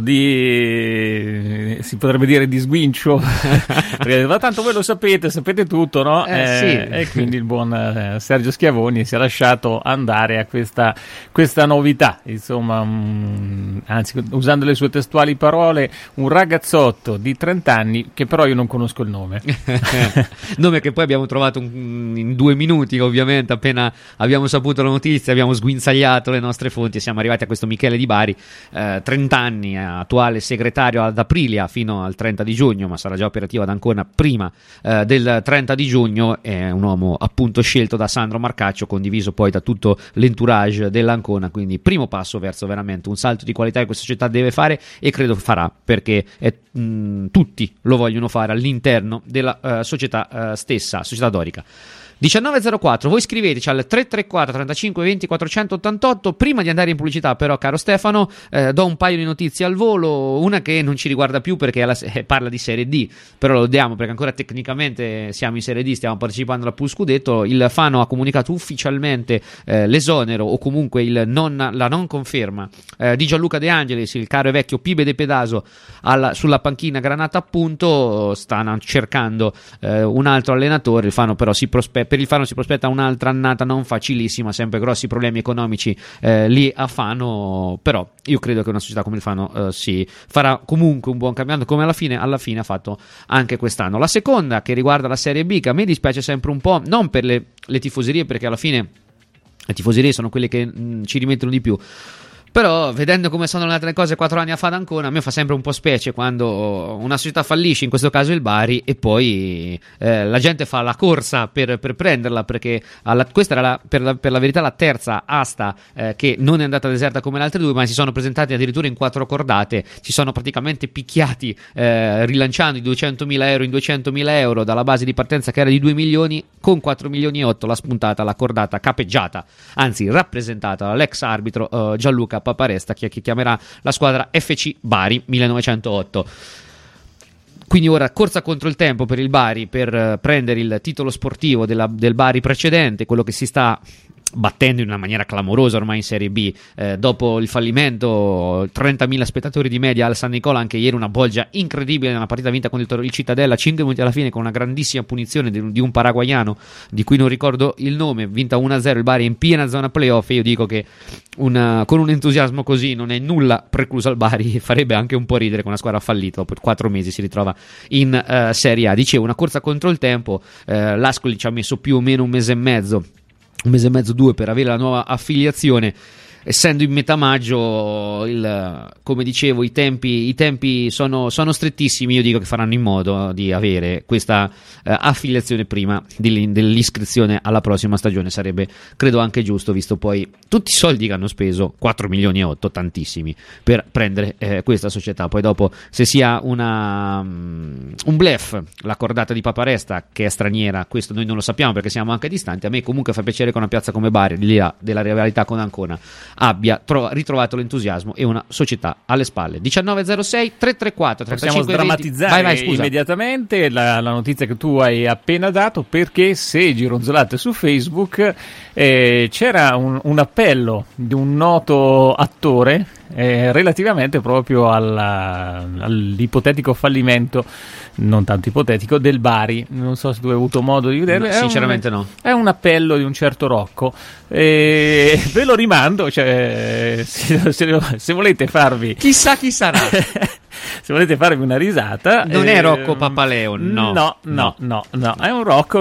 di, si potrebbe dire di sguincio, perché tanto voi lo sapete, sapete tutto, no? Eh, eh, sì. E quindi il buon eh, Sergio Schiavoni si era lasciato andare a questa, questa novità. Insomma, um, anzi, usando le sue testuali parole, un ragazzotto di trenta anni che però io non conosco il nome. Nome che poi abbiamo trovato un, in due minuti, ovviamente, appena abbiamo saputo la notizia, abbiamo sguinzagliato le nostre fonti e siamo arrivati a questo Michele Di Bari, eh, trenta anni, attuale segretario ad Aprilia fino al trenta di giugno, ma sarà già operativo ad Ancona prima eh, del trenta di giugno. È un uomo appunto scelto da Sandro Marcaccio, condiviso poi da tutto l'entourage dell'Ancona, quindi primo passo verso veramente un salto di qualità che questa società deve fare e credo farà, perché è, mh, tutti lo vogliono fare all'interno della uh, società uh, stessa, società dorica. diciannove zero quattro, voi scriveteci al tre tre quattro trentacinque venti quattrocentottantotto. Prima di andare in pubblicità però, caro Stefano, eh, do un paio di notizie al volo, una che non ci riguarda più perché alla, eh, parla di Serie D, però lo diamo perché ancora tecnicamente siamo in Serie D, stiamo partecipando alla Pool Scudetto. Il Fano ha comunicato ufficialmente eh, l'esonero o comunque il non, la non conferma eh, di Gianluca De Angelis, il caro e vecchio Pibe De Pedaso alla, sulla panchina granata, appunto. Stanno cercando eh, un altro allenatore, il Fano però si prospetta. Per il Fano si prospetta un'altra annata non facilissima, sempre grossi problemi economici eh, lì a Fano, però io credo che una società come il Fano eh, si farà comunque un buon campionato, come alla fine, alla fine ha fatto anche quest'anno. La seconda, che riguarda la Serie B, che a me dispiace sempre un po', non per le, le tifoserie, perché alla fine le tifoserie sono quelle che mh, ci rimettono di più. Però vedendo come sono andate le cose quattro anni a fa ad Ancona, a me fa sempre un po' specie quando una società fallisce, in questo caso il Bari, e poi eh, la gente fa la corsa per, per prenderla, perché alla, questa era la, per, la, per la verità la terza asta eh, che non è andata deserta come le altre due, ma si sono presentati addirittura in quattro cordate, ci sono praticamente picchiati eh, rilanciando i duecentomila euro in duecentomila euro dalla base di partenza che era di due milioni, con quattro milioni e otto la spuntata, la cordata capeggiata, anzi rappresentata dall'ex arbitro eh, Gianluca Paparesta, che chiamerà la squadra F C Bari millenovecentootto. Quindi ora corsa contro il tempo per il Bari per uh, prendere il titolo sportivo della, del Bari precedente, quello che si sta battendo in una maniera clamorosa ormai in Serie B, eh, dopo il fallimento, trentamila spettatori di media al San Nicola, anche ieri una bolgia incredibile nella partita vinta con il, Tor- il Cittadella, cinque minuti alla fine con una grandissima punizione di, di un paraguaiano di cui non ricordo il nome, vinta uno a zero il Bari in piena zona playoff. E io dico che una, con un entusiasmo così non è nulla precluso al Bari, farebbe anche un po' ridere con una squadra fallita, dopo quattro mesi si ritrova in uh, Serie A. Dicevo, una corsa contro il tempo, uh, l'Ascoli ci ha messo più o meno un mese e mezzo un mese e mezzo, due, per avere la nuova affiliazione. Essendo in metà maggio, il, come dicevo, i tempi, i tempi sono, sono strettissimi. Io dico che faranno in modo di avere questa eh, affiliazione prima di, dell'iscrizione alla prossima stagione. Sarebbe, credo, anche giusto, visto poi tutti i soldi che hanno speso, quattro milioni e otto, tantissimi, per prendere eh, questa società. Poi dopo, se sia una, um, un bluff, la cordata di Paparesta, che è straniera, questo noi non lo sappiamo perché siamo anche distanti. A me comunque fa piacere che una piazza come Bari, di là della rivalità con Ancona, abbia tro- ritrovato l'entusiasmo e una società alle spalle. diciannove zero sei tre tre quattro trentacinque Possiamo sdrammatizzare vai, vai, scusa. immediatamente la, la notizia che tu hai appena dato, perché se gironzolate su Facebook eh, c'era un, un appello di un noto attore eh, relativamente proprio alla, all'ipotetico fallimento, non tanto ipotetico, del Bari. Non so se tu hai avuto modo di vederlo. No, sinceramente un, no. È un appello di un certo Rocco. E ve lo rimando, cioè, se, se, se volete farvi, chissà chi sarà. Se volete farvi una risata, non eh, è Rocco Papaleo, no. No, no, no, no, è un Rocco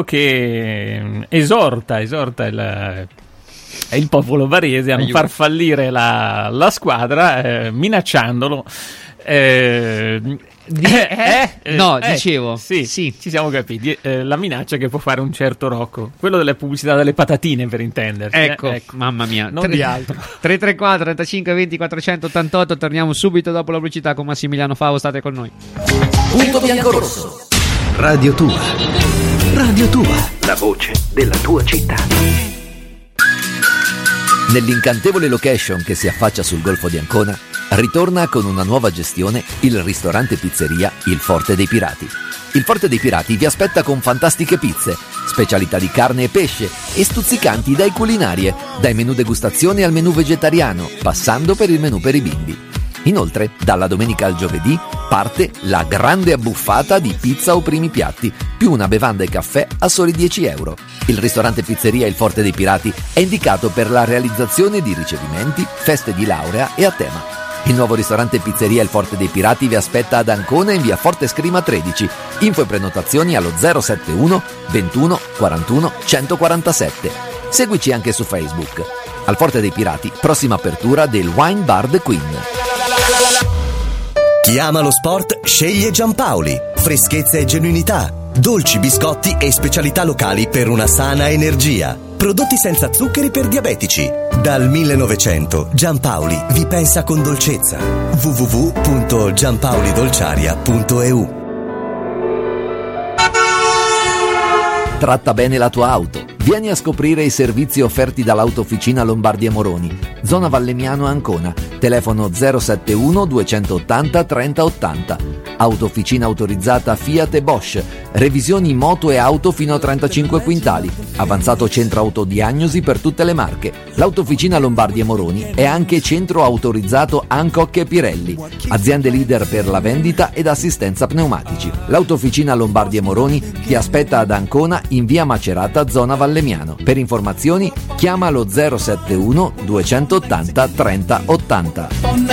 che esorta, esorta il, il popolo barese a non far fallire la, la squadra, eh, minacciandolo. Eh, Di, eh? Eh? No, eh, dicevo sì, sì, ci siamo capiti. Eh, la minaccia che può fare un certo Rocco, quello delle pubblicità delle patatine, per intenderci. Ecco, eh, ecco. mamma mia, non di altro. tre tre quattro trentacinque venti quattrocentottantotto. Torniamo subito dopo la pubblicità con Massimiliano Favo. State con noi. Punto bianco-rosso. Radio Tua. Radio Tua. La voce della tua città. Nell'incantevole location che si affaccia sul Golfo di Ancona, ritorna con una nuova gestione il ristorante pizzeria Il Forte dei Pirati. Il Forte dei Pirati vi aspetta con fantastiche pizze, specialità di carne e pesce e stuzzicanti idee culinarie, dai menù degustazione al menù vegetariano, passando per il menù per i bimbi. Inoltre, dalla domenica al giovedì parte la grande abbuffata di pizza o primi piatti, più una bevanda e caffè a soli dieci euro. Il ristorante Pizzeria Il Forte dei Pirati è indicato per la realizzazione di ricevimenti, feste di laurea e a tema. Il nuovo ristorante Pizzeria Il Forte dei Pirati vi aspetta ad Ancona in via Forte Scrima tredici. Info e prenotazioni allo zero sette uno ventuno quarantuno centoquarantasette. Seguici anche su Facebook. Al Forte dei Pirati, prossima apertura del Wine Bar The Queen. Chi ama lo sport sceglie Giampaoli. Freschezza e genuinità, dolci, biscotti e specialità locali per una sana energia. Prodotti senza zuccheri per diabetici. Dal millenovecento Giampaoli vi pensa con dolcezza. w w w punto giampaolidolciaria punto e u. Tratta bene la tua auto. Vieni a scoprire i servizi offerti dall'Autofficina Lombardi e Moroni, zona Vallemiano Ancona, telefono zero sette uno duecentottanta trenta ottanta. Autofficina autorizzata Fiat e Bosch, revisioni moto e auto fino a trentacinque quintali, avanzato centro autodiagnosi per tutte le marche. L'Autofficina Lombardi e Moroni è anche centro autorizzato Hancock e Pirelli, aziende leader per la vendita ed assistenza pneumatici. L'Autofficina Lombardi e Moroni ti aspetta ad Ancona in via Macerata, zona Vallemiano. Per informazioni chiama lo zero sette uno duecentottanta trenta ottanta.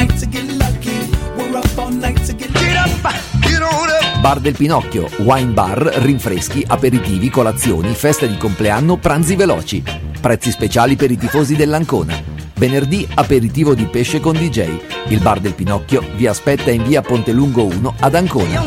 Bar del Pinocchio, wine bar, rinfreschi, aperitivi, colazioni, feste di compleanno, pranzi veloci. Prezzi speciali per i tifosi dell'Ancona. Venerdì aperitivo di pesce con D J. Il Bar del Pinocchio vi aspetta in via Pontelungo uno ad Ancona.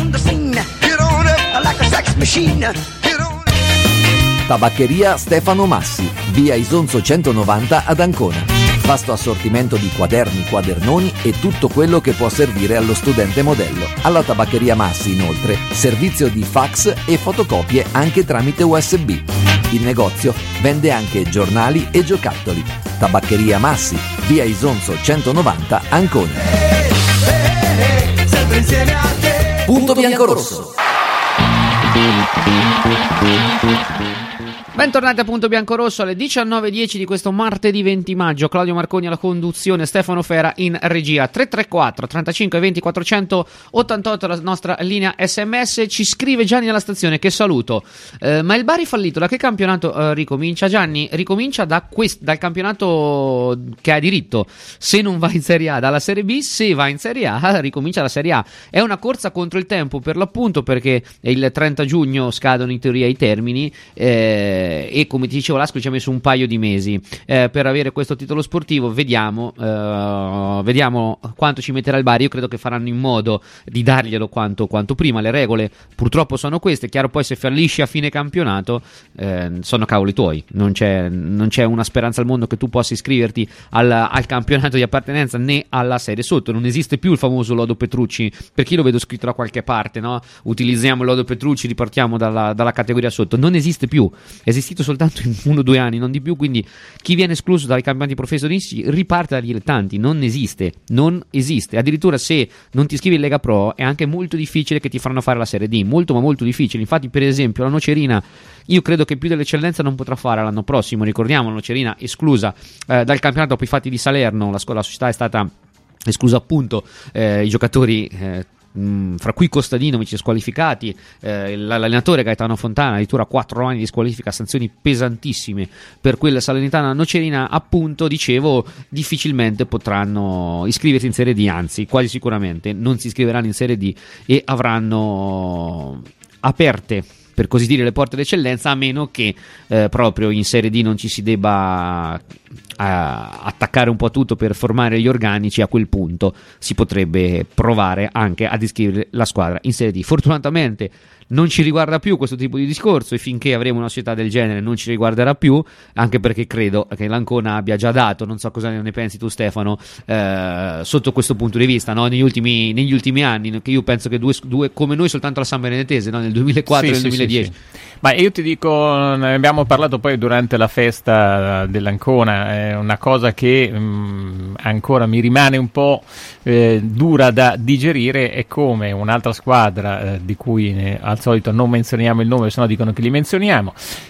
Tabaccheria Stefano Massi, via Isonzo centonovanta ad Ancona. Vasto assortimento di quaderni, quadernoni e tutto quello che può servire allo studente modello. Alla Tabaccheria Massi, inoltre, servizio di fax e fotocopie anche tramite U S B. Il negozio vende anche giornali e giocattoli. Tabaccheria Massi, via Isonzo centonovanta, Ancona. Punto Biancorosso. Bentornati a Punto Biancorosso alle diciannove e dieci di questo martedì venti maggio. Claudio Marconi alla conduzione, Stefano Fera in regia. Tre tre quattro trentacinque venti quattrocentottantotto la nostra linea S M S. Ci scrive Gianni dalla stazione, che saluto. Eh, ma il Bari fallito da che campionato eh, ricomincia? Gianni, ricomincia da quest- dal campionato che ha diritto. Se non va in Serie A, dalla Serie B. Se va in Serie A, ricomincia la Serie A. È una corsa contro il tempo, per l'appunto, perché il trenta giugno scadono in teoria i termini. Eh, e come ti dicevo Lasco ci ha messo un paio di mesi eh, per avere questo titolo sportivo. Vediamo eh, vediamo quanto ci metterà il Bari. Io credo che faranno in modo di darglielo quanto, quanto prima. Le regole purtroppo sono queste. Chiaro, poi se fallisci a fine campionato eh, sono cavoli tuoi, non c'è, non c'è una speranza al mondo che tu possa iscriverti al, al campionato di appartenenza né alla serie sotto. Non esiste più il famoso lodo Petrucci, per chi lo vedo scritto da qualche parte, no? Utilizziamo il lodo Petrucci, ripartiamo dalla, dalla categoria sotto. Non esiste più, è esistito soltanto in uno o due anni, non di più. Quindi chi viene escluso dai campionati professionisti riparte da dilettanti. Non esiste, non esiste. Addirittura se non ti iscrivi in Lega Pro è anche molto difficile che ti faranno fare la Serie D, molto ma molto difficile. Infatti, per esempio, la Nocerina io credo che più dell'eccellenza non potrà fare l'anno prossimo. Ricordiamo, la Nocerina esclusa eh, dal campionato dopo i fatti di Salerno. La, scuola, la società è stata esclusa, appunto, eh, i giocatori eh, fra cui Costadinovic squalificati, eh, l'allenatore Gaetano Fontana addirittura quattro anni di squalifica, sanzioni pesantissime per quella Salernitana Nocerina. Appunto, dicevo, difficilmente potranno iscriversi in Serie D, anzi quasi sicuramente non si iscriveranno in Serie D e avranno aperte, per così dire, le porte d'eccellenza, a meno che eh, proprio in Serie D non ci si debba a attaccare un po' tutto per formare gli organici. A quel punto si potrebbe provare anche ad iscrivere la squadra in Serie D. Fortunatamente non ci riguarda più questo tipo di discorso, e finché avremo una società del genere non ci riguarderà più, anche perché credo che l'Ancona abbia già dato, non so cosa ne pensi tu Stefano, eh, sotto questo punto di vista, no? negli, ultimi, negli ultimi anni, che io penso che due, due come noi soltanto la San Benedettese, no? nel duemilaquattro e sì, nel sì, duemiladieci. Sì, sì. Ma io ti dico, ne abbiamo parlato poi durante la festa dell'Ancona, è una cosa che mh, ancora mi rimane un po' eh, dura da digerire, è come un'altra squadra eh, di cui eh, al solito non menzioniamo il nome, se no dicono che li menzioniamo,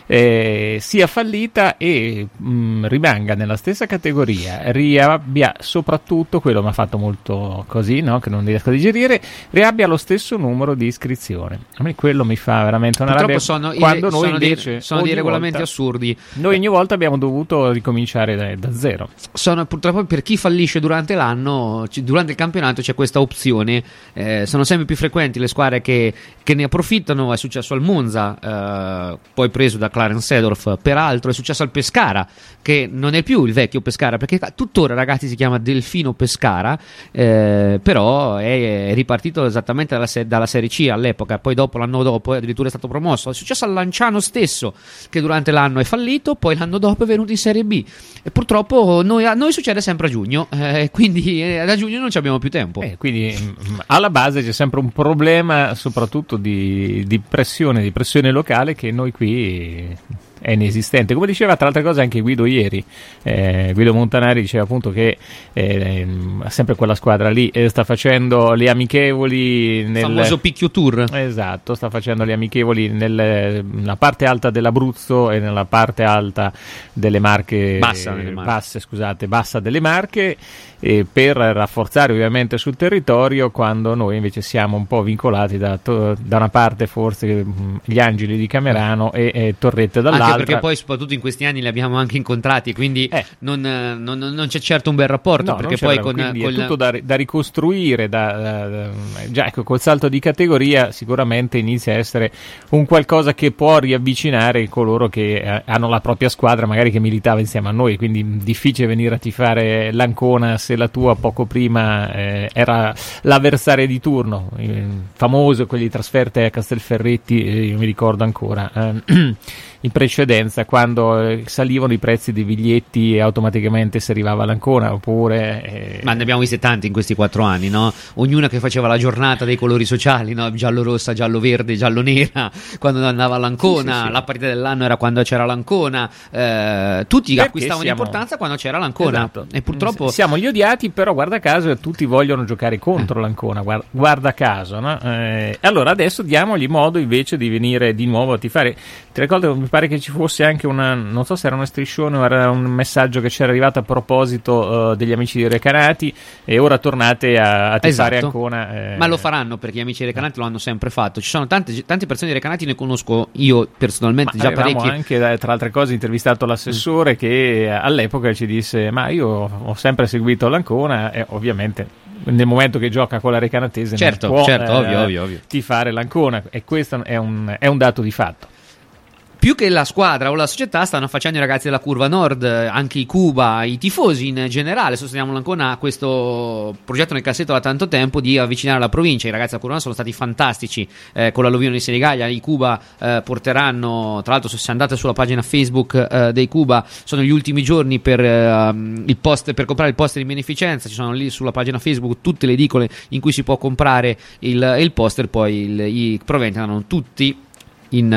eh, sia fallita e mh, rimanga nella stessa categoria, riabbia soprattutto, quello mi ha fatto molto così, no? Che non riesco a digerire, riabbia lo stesso numero di iscrizione. A me quello mi fa veramente una Purtroppo rabbia, sono quando i, noi sono invece dei, sono dei regolamenti volta, assurdi. noi ogni volta abbiamo dovuto ricominciare da, da zero. Sono, purtroppo per chi fallisce durante l'anno, c- durante il campionato c'è questa opzione, eh, sono sempre più frequenti le squadre che, che ne approfittano. È successo al Monza, eh, poi preso da Clarence Seedorf, peraltro è successo al Pescara, che non è più il vecchio Pescara, perché tuttora, ragazzi, si chiama Delfino Pescara, eh, però è, è ripartito esattamente dalla, se- dalla Serie C all'epoca, poi dopo, l'anno dopo addirittura è stato promosso. È successo al Lanciano stesso, che durante l'anno è fallito, poi l'anno dopo è venuto in Serie B, e purtroppo noi, a noi succede sempre a giugno, eh, quindi eh, da giugno non ci abbiamo più tempo. Eh, quindi mh, alla base c'è sempre un problema, soprattutto di, di pressione, di pressione locale, che noi qui è inesistente. Come diceva tra l'altre cose anche Guido ieri, eh, Guido Montanari diceva appunto che eh, sempre quella squadra lì eh, sta facendo le amichevoli nel famoso Picchio Tour. Esatto, sta facendo le amichevoli nel, nella parte alta dell'Abruzzo e nella parte alta delle Marche, bassa, delle Marche. basse, scusate, bassa delle Marche, eh, per rafforzare ovviamente sul territorio, quando noi invece siamo un po' vincolati da, da una parte forse mh, gli Angeli di Camerano e, e Torrette dall'altra. Anche perché poi soprattutto in questi anni li abbiamo anche incontrati, quindi eh. non, non, non c'è certo un bel rapporto, no, perché poi con, quindi con è tutto da, da ricostruire, da, da, da, già ecco, col salto di categoria sicuramente inizia a essere un qualcosa che può riavvicinare coloro che eh, hanno la propria squadra, magari che militava insieme a noi, quindi difficile venire a tifare l'Ancona se la tua poco prima eh, era l'avversario di turno, eh, famoso quelli trasferte a Castelferretti, eh, io mi ricordo ancora eh, in precedenza, quando eh, salivano i prezzi dei biglietti e automaticamente si arrivava all'Ancona, oppure eh... ma ne abbiamo viste tanti in questi quattro anni, no? Ognuna che faceva la giornata dei colori sociali, no? Giallo-rossa, giallo-verde, giallo-nera, quando andava all'Ancona, sì, sì, sì. La partita dell'anno era quando c'era l'Ancona, eh, tutti perché acquistavano siamo... importanza quando c'era l'Ancona, esatto. E purtroppo siamo gli odiati, però guarda caso tutti vogliono giocare contro eh. l'Ancona, guarda, guarda caso, no? Eh, allora adesso diamogli modo invece di venire di nuovo a tifare. Ti ricordo, mi pare che ci fosse anche una, non so se era una striscione o era un messaggio che c'era arrivato a proposito uh, degli amici di Recanati, e ora tornate a, a tifare esatto. Ancona. Eh. Ma lo faranno, perché gli amici di Recanati lo hanno sempre fatto. Ci sono tante, tante persone di Recanati, ne conosco io personalmente. Ma già parecchie. Anche tra altre cose intervistato l'assessore mm. che all'epoca ci disse: ma io ho sempre seguito l'Ancona, e ovviamente nel momento che gioca con la Recanatese certo, non può certo, eh, ovvio, ovvio, ovvio. tifare l'Ancona, e questo è un, è un dato di fatto. Più che la squadra o la società stanno facendo i ragazzi della Curva Nord, anche i Cuba, i tifosi in generale. Sosteniamo l'Ancona a questo progetto nel cassetto da tanto tempo di avvicinare la provincia. I ragazzi della Curva Nord sono stati fantastici eh, con l'alluvione di Senigallia. I Cuba eh, porteranno, tra l'altro se andate sulla pagina Facebook eh, dei Cuba, sono gli ultimi giorni per, eh, il post, per comprare il poster in beneficenza. Ci sono lì sulla pagina Facebook tutte le edicole in cui si può comprare il, il poster, poi il, i proventi andranno tutti In,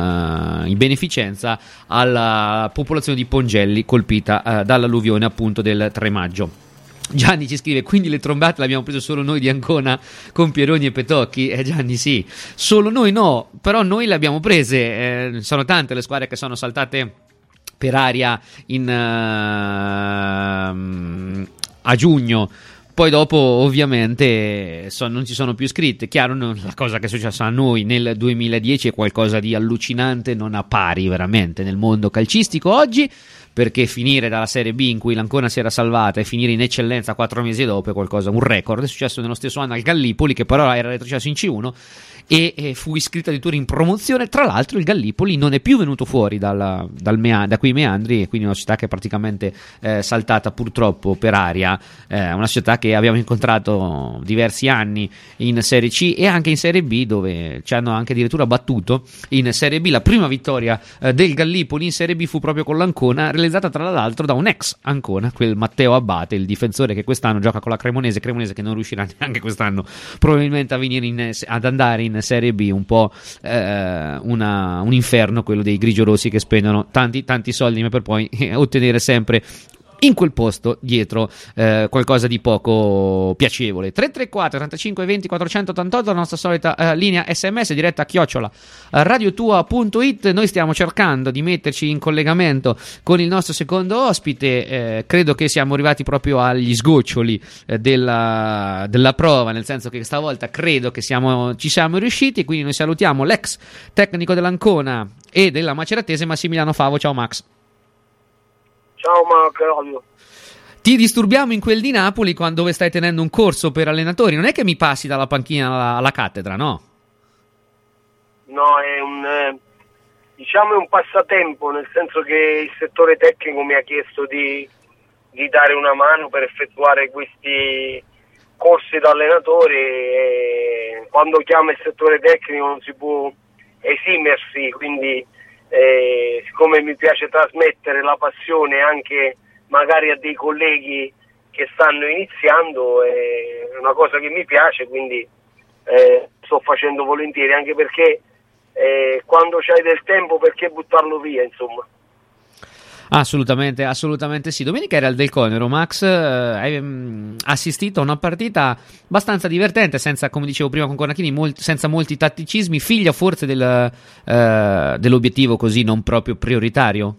uh, in beneficenza alla popolazione di Pongelli colpita uh, dall'alluvione appunto del tre maggio. Gianni ci scrive: quindi le trombate le abbiamo prese solo noi di Ancona con Pieroni e Petocchi? Eh Gianni, sì, solo noi no, però noi le abbiamo prese. Eh, sono tante le squadre che sono saltate per aria in, uh, a giugno. Poi dopo ovviamente so, non ci sono più iscritte. Chiaro, non, la cosa che è successa a noi nel duemiladieci è qualcosa di allucinante, non ha pari veramente nel mondo calcistico oggi, perché finire dalla Serie B in cui l'Ancona si era salvata e finire in eccellenza quattro mesi dopo è qualcosa, un record. È successo nello stesso anno al Gallipoli, che però era retrocesso in C uno e, e fu iscritto addirittura in promozione. Tra l'altro il Gallipoli non è più venuto fuori dal, dal mea, da quei meandri, e quindi una società che è praticamente eh, saltata purtroppo per aria, eh, una società che abbiamo incontrato diversi anni in Serie C e anche in Serie B, dove ci hanno anche addirittura battuto in Serie B. La prima vittoria eh, del Gallipoli in Serie B fu proprio con l'Ancona, realizzata tra l'altro da un ex Ancona, quel Matteo Abbate, il difensore che quest'anno gioca con la Cremonese, Cremonese che non riuscirà neanche quest'anno probabilmente a venire in, ad andare in in Serie B un po' eh, una, un inferno quello dei grigiorossi che spendono tanti tanti soldi per poi ottenere sempre in quel posto dietro eh, qualcosa di poco piacevole. Tre tre quattro trentacinque venti quattrocentottantotto, la nostra solita eh, linea sms diretta a chiocciola radiotua punto it. Noi stiamo cercando di metterci in collegamento con il nostro secondo ospite, eh, credo che siamo arrivati proprio agli sgoccioli eh, della, della prova, nel senso che stavolta credo che siamo, ci siamo riusciti, quindi noi salutiamo l'ex tecnico dell'Ancona e della Maceratese Massimiliano Favo. Ciao Max. Ciao Marco. Ti disturbiamo in quel di Napoli quando dove stai tenendo un corso per allenatori, non è che mi passi dalla panchina alla, alla cattedra, no? No, è un eh, diciamo è un passatempo, nel senso che il settore tecnico mi ha chiesto di, di dare una mano per effettuare questi corsi da allenatori e quando chiama il settore tecnico non si può esimersi, quindi Eh, siccome mi piace trasmettere la passione anche magari a dei colleghi che stanno iniziando, è una cosa che mi piace, quindi eh, sto facendo volentieri, anche perché eh, quando c'hai del tempo perché buttarlo via, insomma. Assolutamente, assolutamente sì. Domenica era il Del Conero, Max, eh, hai mh, assistito a una partita abbastanza divertente, senza, come dicevo prima con Cornacchini, molt- senza molti tatticismi, figlia forse del, eh, dell'obiettivo così non proprio prioritario?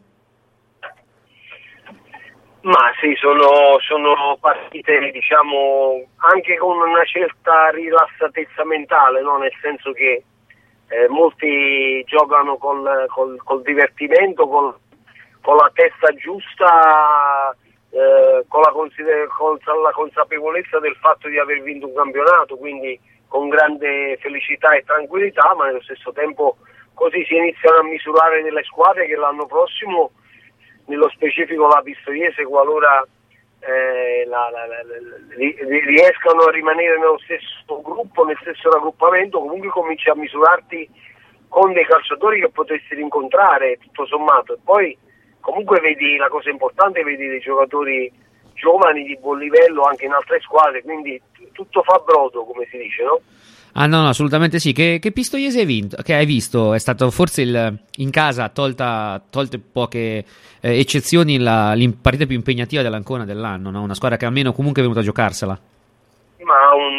Ma sì, sono, sono partite, diciamo, anche con una certa rilassatezza mentale, no? Nel senso che eh, molti giocano col, col, col divertimento, col con la testa giusta, eh, con, la consider- con la consapevolezza del fatto di aver vinto un campionato, quindi con grande felicità e tranquillità, ma nello stesso tempo così si iniziano a misurare delle squadre che l'anno prossimo, nello specifico la Pistoiese, qualora eh, la, la, la, la, riescano a rimanere nello stesso gruppo, nel stesso raggruppamento, comunque cominci a misurarti con dei calciatori che potresti rincontrare, tutto sommato, e poi comunque vedi la cosa importante, vedi dei giocatori giovani di buon livello anche in altre squadre, quindi t- tutto fa brodo, come si dice, no? Ah no, no, assolutamente sì. Che, che Pistoiese hai vinto? Che hai visto? È stato forse il, in casa, tolta, tolte poche eh, eccezioni, la partita più impegnativa dell'Ancona dell'anno, no? Una squadra che almeno comunque è venuta a giocarsela. Ma ha un,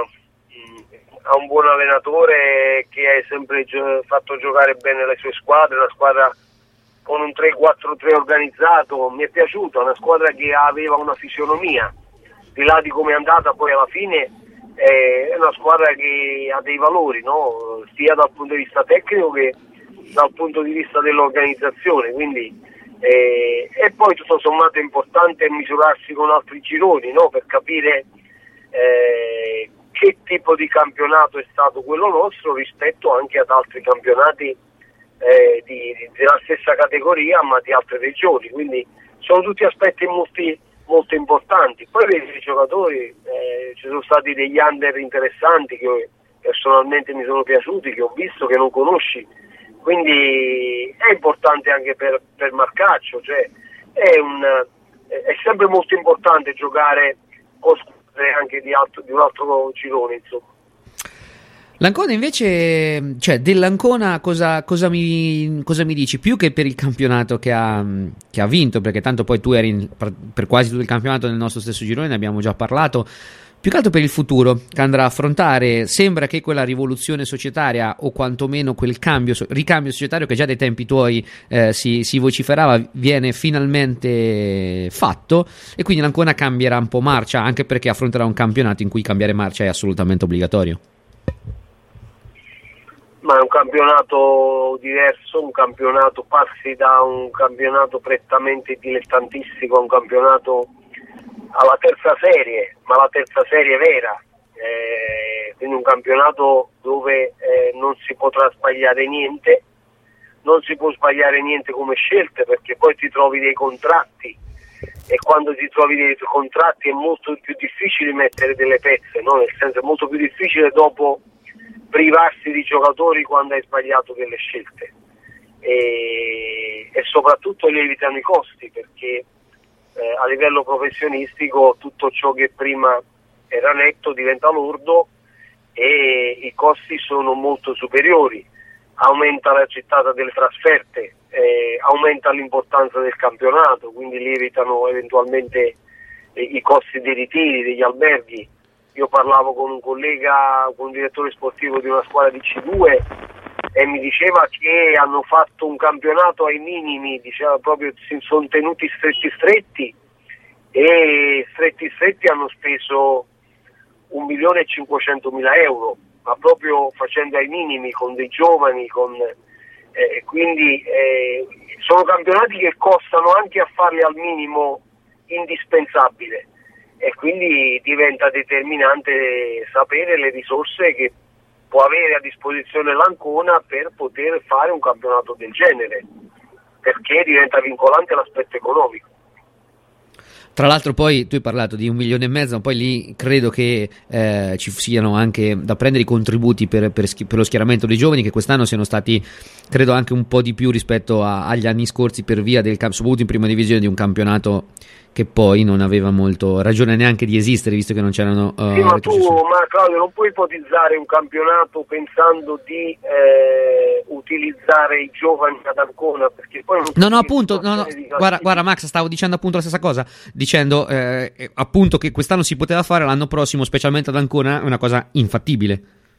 uh, ha un buon allenatore che ha sempre gio- fatto giocare bene le sue squadre, una squadra con un tre quattro tre organizzato, mi è piaciuta, una squadra che aveva una fisionomia, di là di come è andata poi alla fine eh, è una squadra che ha dei valori, no? Sia dal punto di vista tecnico che dal punto di vista dell'organizzazione, quindi eh, e poi tutto sommato è importante misurarsi con altri gironi, no? Per capire eh, che tipo di campionato è stato quello nostro rispetto anche ad altri campionati Eh, di, di, della stessa categoria ma di altre regioni, quindi sono tutti aspetti molti, molto importanti. Poi vedi i giocatori, eh, ci sono stati degli under interessanti che personalmente mi sono piaciuti, che ho visto, che non conosci, quindi è importante anche per, per Marcaccio, cioè è, un, è sempre molto importante giocare con squadre anche di, altro, di un altro girone, insomma. L'Ancona invece, cioè dell'Ancona cosa, cosa, mi, cosa mi dici? Più che per il campionato che ha, che ha vinto, perché tanto poi tu eri in, per quasi tutto il campionato nel nostro stesso girone, ne abbiamo già parlato, più che altro per il futuro che andrà a affrontare. Sembra che quella rivoluzione societaria o quantomeno quel cambio, ricambio societario che già dai tempi tuoi eh, si, si vociferava viene finalmente fatto, e quindi l'Ancona cambierà un po' marcia, anche perché affronterà un campionato in cui cambiare marcia è assolutamente obbligatorio. Ma è un campionato diverso, un campionato, passi da un campionato prettamente dilettantistico a un campionato alla terza serie, ma la terza serie vera, eh, quindi un campionato dove eh, non si potrà sbagliare niente, non si può sbagliare niente come scelte, perché poi ti trovi dei contratti e quando ti trovi dei contratti è molto più difficile mettere delle pezze, no? Nel senso è molto più difficile dopo privarsi di giocatori quando hai sbagliato delle scelte e, e soprattutto lievitano i costi, perché eh, a livello professionistico tutto ciò che prima era netto diventa lordo e i costi sono molto superiori, aumenta la gittata delle trasferte, eh, aumenta l'importanza del campionato, quindi lievitano eventualmente eh, i costi dei ritiri, degli alberghi. Io parlavo con un collega, con un direttore sportivo di una squadra di C due e mi diceva che hanno fatto un campionato ai minimi, diceva proprio si sono tenuti stretti stretti e stretti stretti hanno speso un milione e cinquecentomila euro, ma proprio facendo ai minimi con dei giovani, con, eh, quindi eh, sono campionati che costano anche a farli al minimo indispensabile e quindi diventa determinante sapere le risorse che può avere a disposizione l'Ancona per poter fare un campionato del genere, perché diventa vincolante l'aspetto economico. Tra l'altro poi tu hai parlato di un milione e mezzo, ma poi lì credo che eh, ci siano anche da prendere i contributi per, per, schi- per lo schieramento dei giovani, che quest'anno siano stati credo anche un po' di più rispetto a, agli anni scorsi per via del camp- soprattutto in prima divisione, di un campionato che poi non aveva molto ragione neanche di esistere, visto che non c'erano uh, sì, ma tu, ma Claudio, non puoi ipotizzare un campionato pensando di eh, utilizzare i giovani ad Ancona, perché poi non no no appunto no, no, guarda, guarda Max, stavo dicendo appunto la stessa cosa, dicendo eh, appunto che quest'anno si poteva fare, l'anno prossimo specialmente ad Ancona è una cosa infattibile.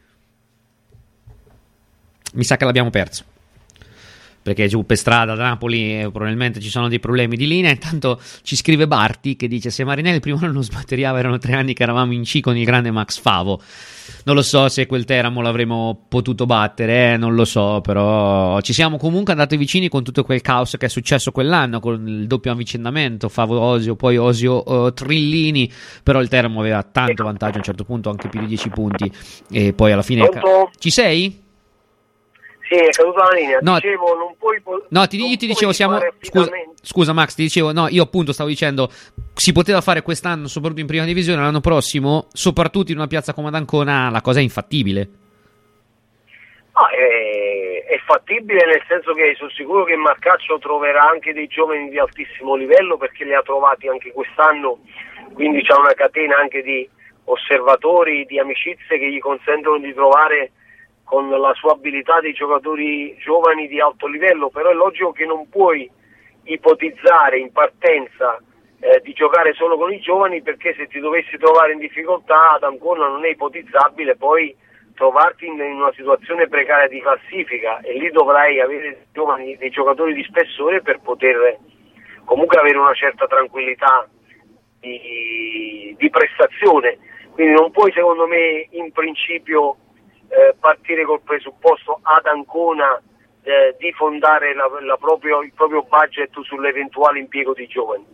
Mi sa che l'abbiamo perso, perché giù per strada da Napoli eh, probabilmente ci sono dei problemi di linea. Intanto ci scrive Barti che dice: se Marinelli il primo anno non sbatteriava, erano tre anni che eravamo in C con il grande Max Favo. Non lo so se quel Teramo l'avremmo potuto battere, eh, non lo so, però ci siamo comunque andati vicini con tutto quel caos che è successo quell'anno, con il doppio avvicendamento Favo Osio, poi Osio uh, Trillini, però il Teramo aveva tanto vantaggio a un certo punto, anche più di dieci punti, e poi alla fine ca- ci sei? Sì, è caduta la linea. No, dicevo, non puoi po- no ti, io ti dicevo, siamo scusa, scusa Max, ti dicevo, no, io appunto stavo dicendo si poteva fare quest'anno, soprattutto in prima divisione, l'anno prossimo, soprattutto in una piazza come ad Ancona, la cosa è infattibile. No, è, è fattibile nel senso che sono sicuro che Marcaccio troverà anche dei giovani di altissimo livello, perché li ha trovati anche quest'anno, quindi c'è una catena anche di osservatori, di amicizie che gli consentono di trovare con la sua abilità dei giocatori giovani di alto livello. Però è logico che non puoi ipotizzare in partenza eh, di giocare solo con i giovani, perché se ti dovessi trovare in difficoltà ad Ancona non è ipotizzabile poi trovarti in una situazione precaria di classifica, e lì dovrai avere giovani, dei giocatori di spessore per poter comunque avere una certa tranquillità di, di prestazione. Quindi non puoi, secondo me, in principio Eh, partire col presupposto ad Ancona eh, di fondare la, la proprio, il proprio budget sull'eventuale impiego di giovani.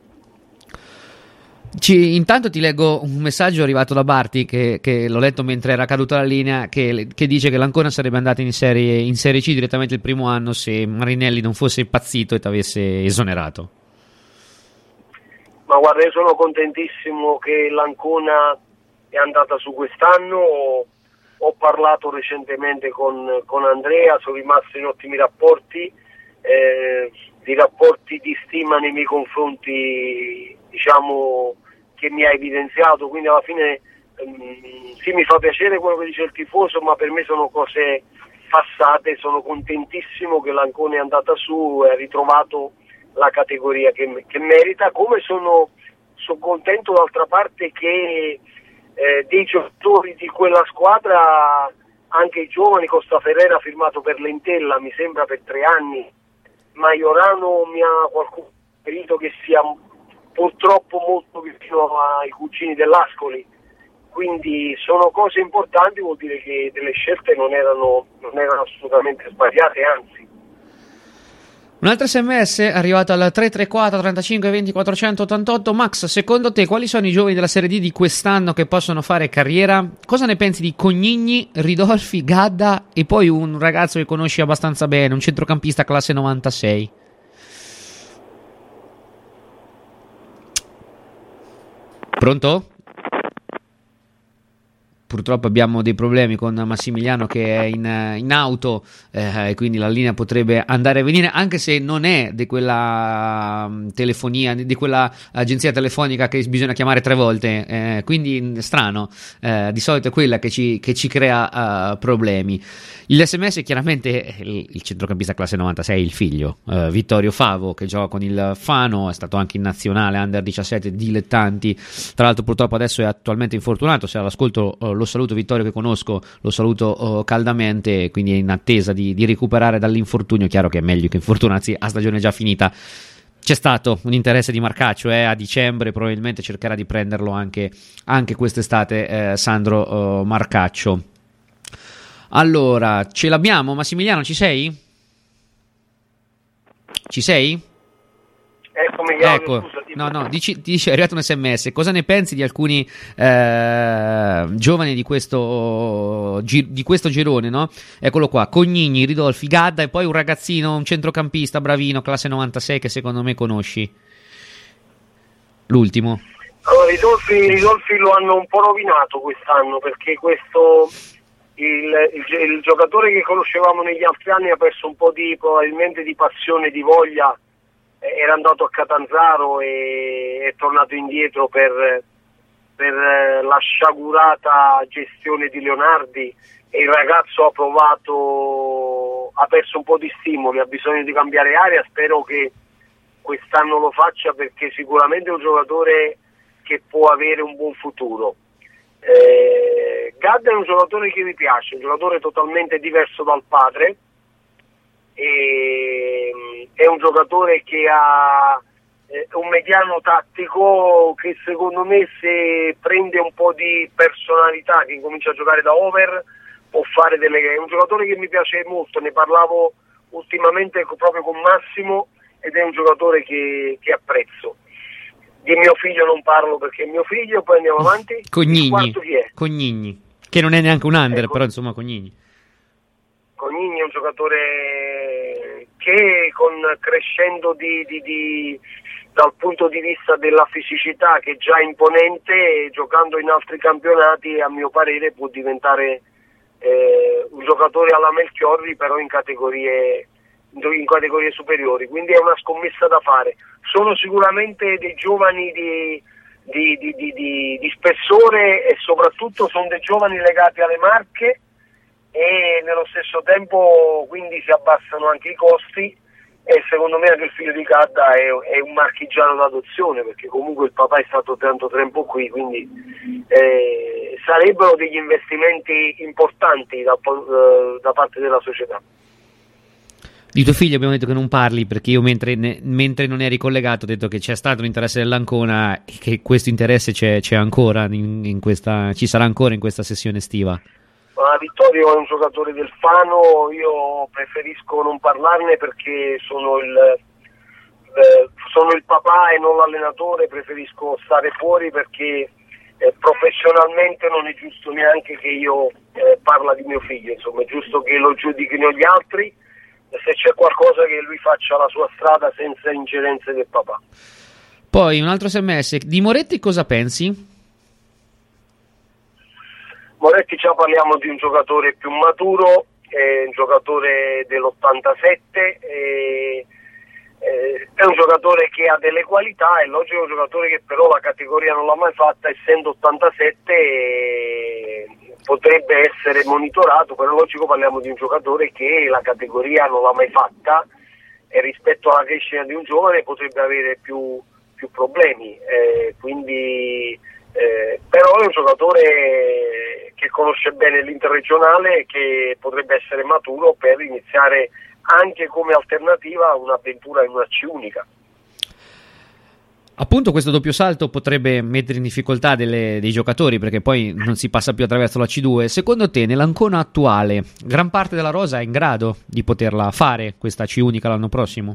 Ci, intanto ti leggo un messaggio arrivato da Barti che, che l'ho letto mentre era caduta la linea, che, che dice che l'Ancona sarebbe andata in serie, in serie C direttamente il primo anno se Marinelli non fosse impazzito e ti avesse esonerato. Ma guarda, io sono contentissimo che l'Ancona è andata su quest'anno. Ho parlato recentemente con, con Andrea, sono rimasto in ottimi rapporti, eh, di rapporti di stima nei miei confronti, diciamo, che mi ha evidenziato, quindi alla fine ehm, sì, mi fa piacere quello che dice il tifoso, ma per me sono cose passate. Sono contentissimo che l'Ancona è andata su e ha ritrovato la categoria che, che merita, come sono, sono contento d'altra parte che Eh, dei giocatori di quella squadra, anche i giovani. Costa Ferrera ha firmato per l'Entella, mi sembra per tre anni. Maiorano mi ha qualcuno riferito che sia purtroppo molto vicino ai cugini dell'Ascoli, quindi sono cose importanti, vuol dire che delle scelte non erano, non erano assolutamente sbagliate, anzi. Un altro sms è arrivato al tre tre quattro trentacinque venti quattrocentottantotto. Max, secondo te quali sono i giovani della Serie D di quest'anno che possono fare carriera? Cosa ne pensi di Cognigni, Ridolfi, Gadda e poi un ragazzo che conosci abbastanza bene, un centrocampista classe novantasei? Pronto? purtroppo abbiamo dei problemi con Massimiliano che è in, in auto, eh, e quindi la linea potrebbe andare e venire, anche se non è di quella um, telefonia, di quella agenzia telefonica che bisogna chiamare tre volte, eh, quindi strano, eh, di solito è quella che ci, che ci crea uh, problemi. Il S M S chiaramente il, il centrocampista classe novantasei, il figlio, uh, Vittorio Favo, che gioca con il Fano, è stato anche in nazionale under diciassette dilettanti, tra l'altro purtroppo adesso è attualmente infortunato, se all'ascolto uh, lo saluto Vittorio che conosco, lo saluto uh, caldamente, quindi è in attesa di, di recuperare dall'infortunio. Chiaro che è meglio che infortunarsi a stagione già finita. C'è stato un interesse di Marcaccio, eh, a dicembre probabilmente cercherà di prenderlo anche, anche quest'estate, eh, Sandro uh, Marcaccio. Allora, ce l'abbiamo? Massimiliano, ci sei? Ci sei? Eccomi, Claudio, ecco, scusa, no, no, dici, dici, è arrivato un sms. Cosa ne pensi di alcuni eh, giovani di questo, gi, di questo girone, no? Eccolo qua, Cognigni, Ridolfi, Gadda e poi un ragazzino, un centrocampista bravino, classe novantasei, che secondo me conosci. L'ultimo. Allora, Ridolfi, Ridolfi lo hanno un po' rovinato quest'anno, perché questo... Il, il, il giocatore che conoscevamo negli altri anni ha perso un po' di, probabilmente, di passione, di voglia, eh, era andato a Catanzaro e è tornato indietro per, per eh, la sciagurata gestione di Leonardi, e il ragazzo ha provato, ha perso un po' di stimoli, ha bisogno di cambiare aria. Spero che quest'anno lo faccia, perché sicuramente è un giocatore che può avere un buon futuro. Eh, Gadda è un giocatore che mi piace, un giocatore totalmente diverso dal padre, e, è un giocatore che ha eh, un mediano tattico che secondo me, se prende un po' di personalità, che incomincia a giocare da over, può fare delle... È un giocatore che mi piace molto, ne parlavo ultimamente proprio con Massimo, ed è un giocatore che, che apprezzo. Di mio figlio non parlo perché è mio figlio, poi andiamo avanti. Cognigni, chi è? Cognigni, che non è neanche un under, ecco. Però insomma Cognigni. Cognigni è un giocatore che, con crescendo di, di, di, dal punto di vista della fisicità, che è già imponente, giocando in altri campionati, a mio parere può diventare eh, un giocatore alla Melchiorri, però in categorie in categorie superiori, quindi è una scommessa da fare. Sono sicuramente dei giovani di, di, di, di, di, di spessore, e soprattutto sono dei giovani legati alle marche, e nello stesso tempo quindi si abbassano anche i costi, e secondo me anche il figlio di Gadda è, è un marchigiano d'adozione, perché comunque il papà è stato tanto tempo qui, quindi eh, sarebbero degli investimenti importanti da, da parte della società. Di tuo figlio abbiamo detto che non parli, perché io mentre, ne, mentre non eri collegato ho detto che c'è stato un interesse dell'Ancona, e che questo interesse c'è, c'è ancora in, in questa, ci sarà ancora in questa sessione estiva. Ma Vittorio è un giocatore del Fano, io preferisco non parlarne perché sono il, eh, sono il papà e non l'allenatore, preferisco stare fuori, perché eh, professionalmente non è giusto neanche che io eh, parla di mio figlio, insomma è giusto che lo giudichino gli altri. Se c'è qualcosa, che lui faccia la sua strada senza ingerenze del papà. Poi un altro sms, di Moretti cosa pensi? Moretti, già parliamo di un giocatore più maturo, è un giocatore dell'ottantasette, è, è un giocatore che ha delle qualità, è logico, è un giocatore che però la categoria non l'ha mai fatta, essendo ottantasette, e potrebbe essere monitorato, però logico parliamo di un giocatore che la categoria non l'ha mai fatta, e rispetto alla crescita di un giovane potrebbe avere più, più problemi, eh, quindi eh, però è un giocatore che conosce bene l'interregionale e che potrebbe essere maturo per iniziare anche come alternativa un'avventura in una C unica. Appunto, questo doppio salto potrebbe mettere in difficoltà delle, dei giocatori, perché poi non si passa più attraverso la C due. Secondo te, nell'Ancona attuale, gran parte della rosa è in grado di poterla fare questa C unica l'anno prossimo?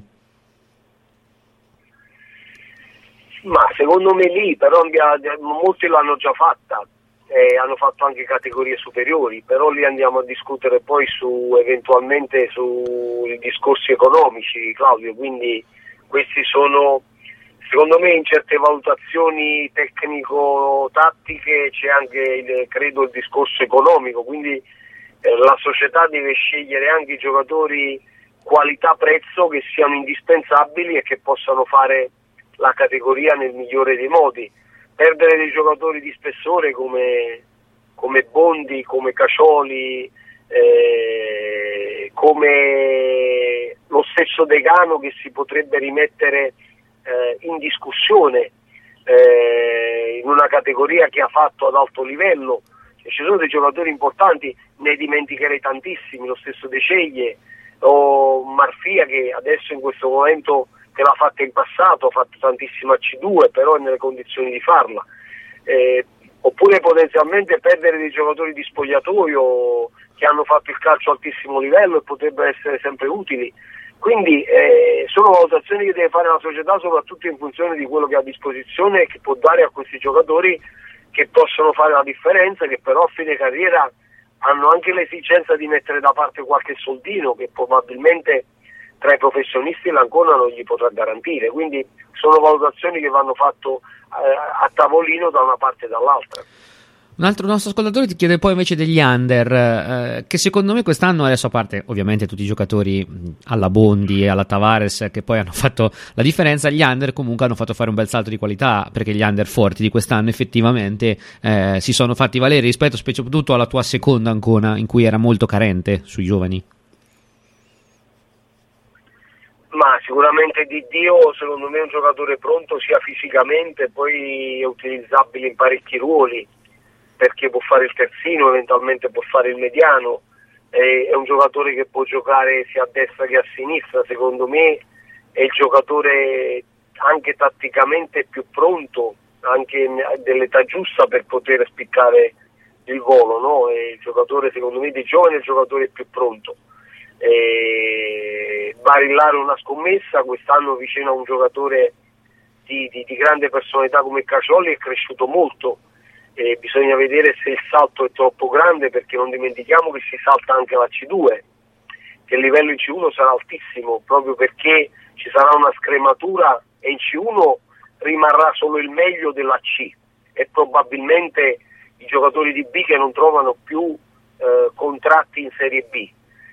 Ma secondo me lì, però molti l'hanno già fatta, eh, hanno fatto anche categorie superiori, però lì andiamo a discutere poi su eventualmente sui discorsi economici, Claudio, quindi questi sono secondo me in certe valutazioni tecnico-tattiche c'è anche, il, credo, il discorso economico, quindi eh, la società deve scegliere anche i giocatori qualità-prezzo che siano indispensabili e che possano fare la categoria nel migliore dei modi. Perdere dei giocatori di spessore come, come Bondi, come Cacioli, eh, come lo stesso Degano, che si potrebbe rimettere eh, in discussione eh, in una categoria che ha fatto ad alto livello. Cioè, ci sono dei giocatori importanti, ne dimenticherei tantissimi, lo stesso De Ceglie o Marfia, che adesso in questo momento, che l'ha fatta in passato, ha fatto tantissima C due, però è nelle condizioni di farla, eh, oppure potenzialmente perdere dei giocatori di spogliatoio che hanno fatto il calcio a altissimo livello e potrebbero essere sempre utili. Quindi eh, sono valutazioni che deve fare la società, soprattutto in funzione di quello che ha a disposizione e che può dare a questi giocatori che possono fare la differenza, che però a fine carriera hanno anche l'esigenza di mettere da parte qualche soldino che probabilmente tra i professionisti l'Ancona non gli potrà garantire. Quindi sono valutazioni che vanno fatte eh, a tavolino da una parte e dall'altra. Un altro nostro ascoltatore ti chiede poi invece degli under, eh, che secondo me quest'anno, adesso a parte ovviamente tutti i giocatori alla Bondi e alla Tavares che poi hanno fatto la differenza, gli under comunque hanno fatto fare un bel salto di qualità, perché gli under forti di quest'anno effettivamente eh, si sono fatti valere rispetto soprattutto alla tua seconda Ancona, in cui era molto carente sui giovani. Ma sicuramente Di Dio secondo me è un giocatore pronto sia fisicamente, poi è utilizzabile in parecchi ruoli, perché può fare il terzino, eventualmente può fare il mediano, è un giocatore che può giocare sia a destra che a sinistra. Secondo me è il giocatore anche tatticamente più pronto, anche dell'età giusta per poter spiccare il volo, no? È il giocatore, secondo me, dei giovani è il giocatore più pronto. E Barillare una scommessa, quest'anno vicino a un giocatore di, di, di grande personalità come Cacioli è cresciuto molto. E bisogna vedere se il salto è troppo grande, perché non dimentichiamo che si salta anche la C due, che il livello in C uno sarà altissimo, proprio perché ci sarà una scrematura e in C uno rimarrà solo il meglio della C e probabilmente i giocatori di B che non trovano più eh, contratti in Serie B.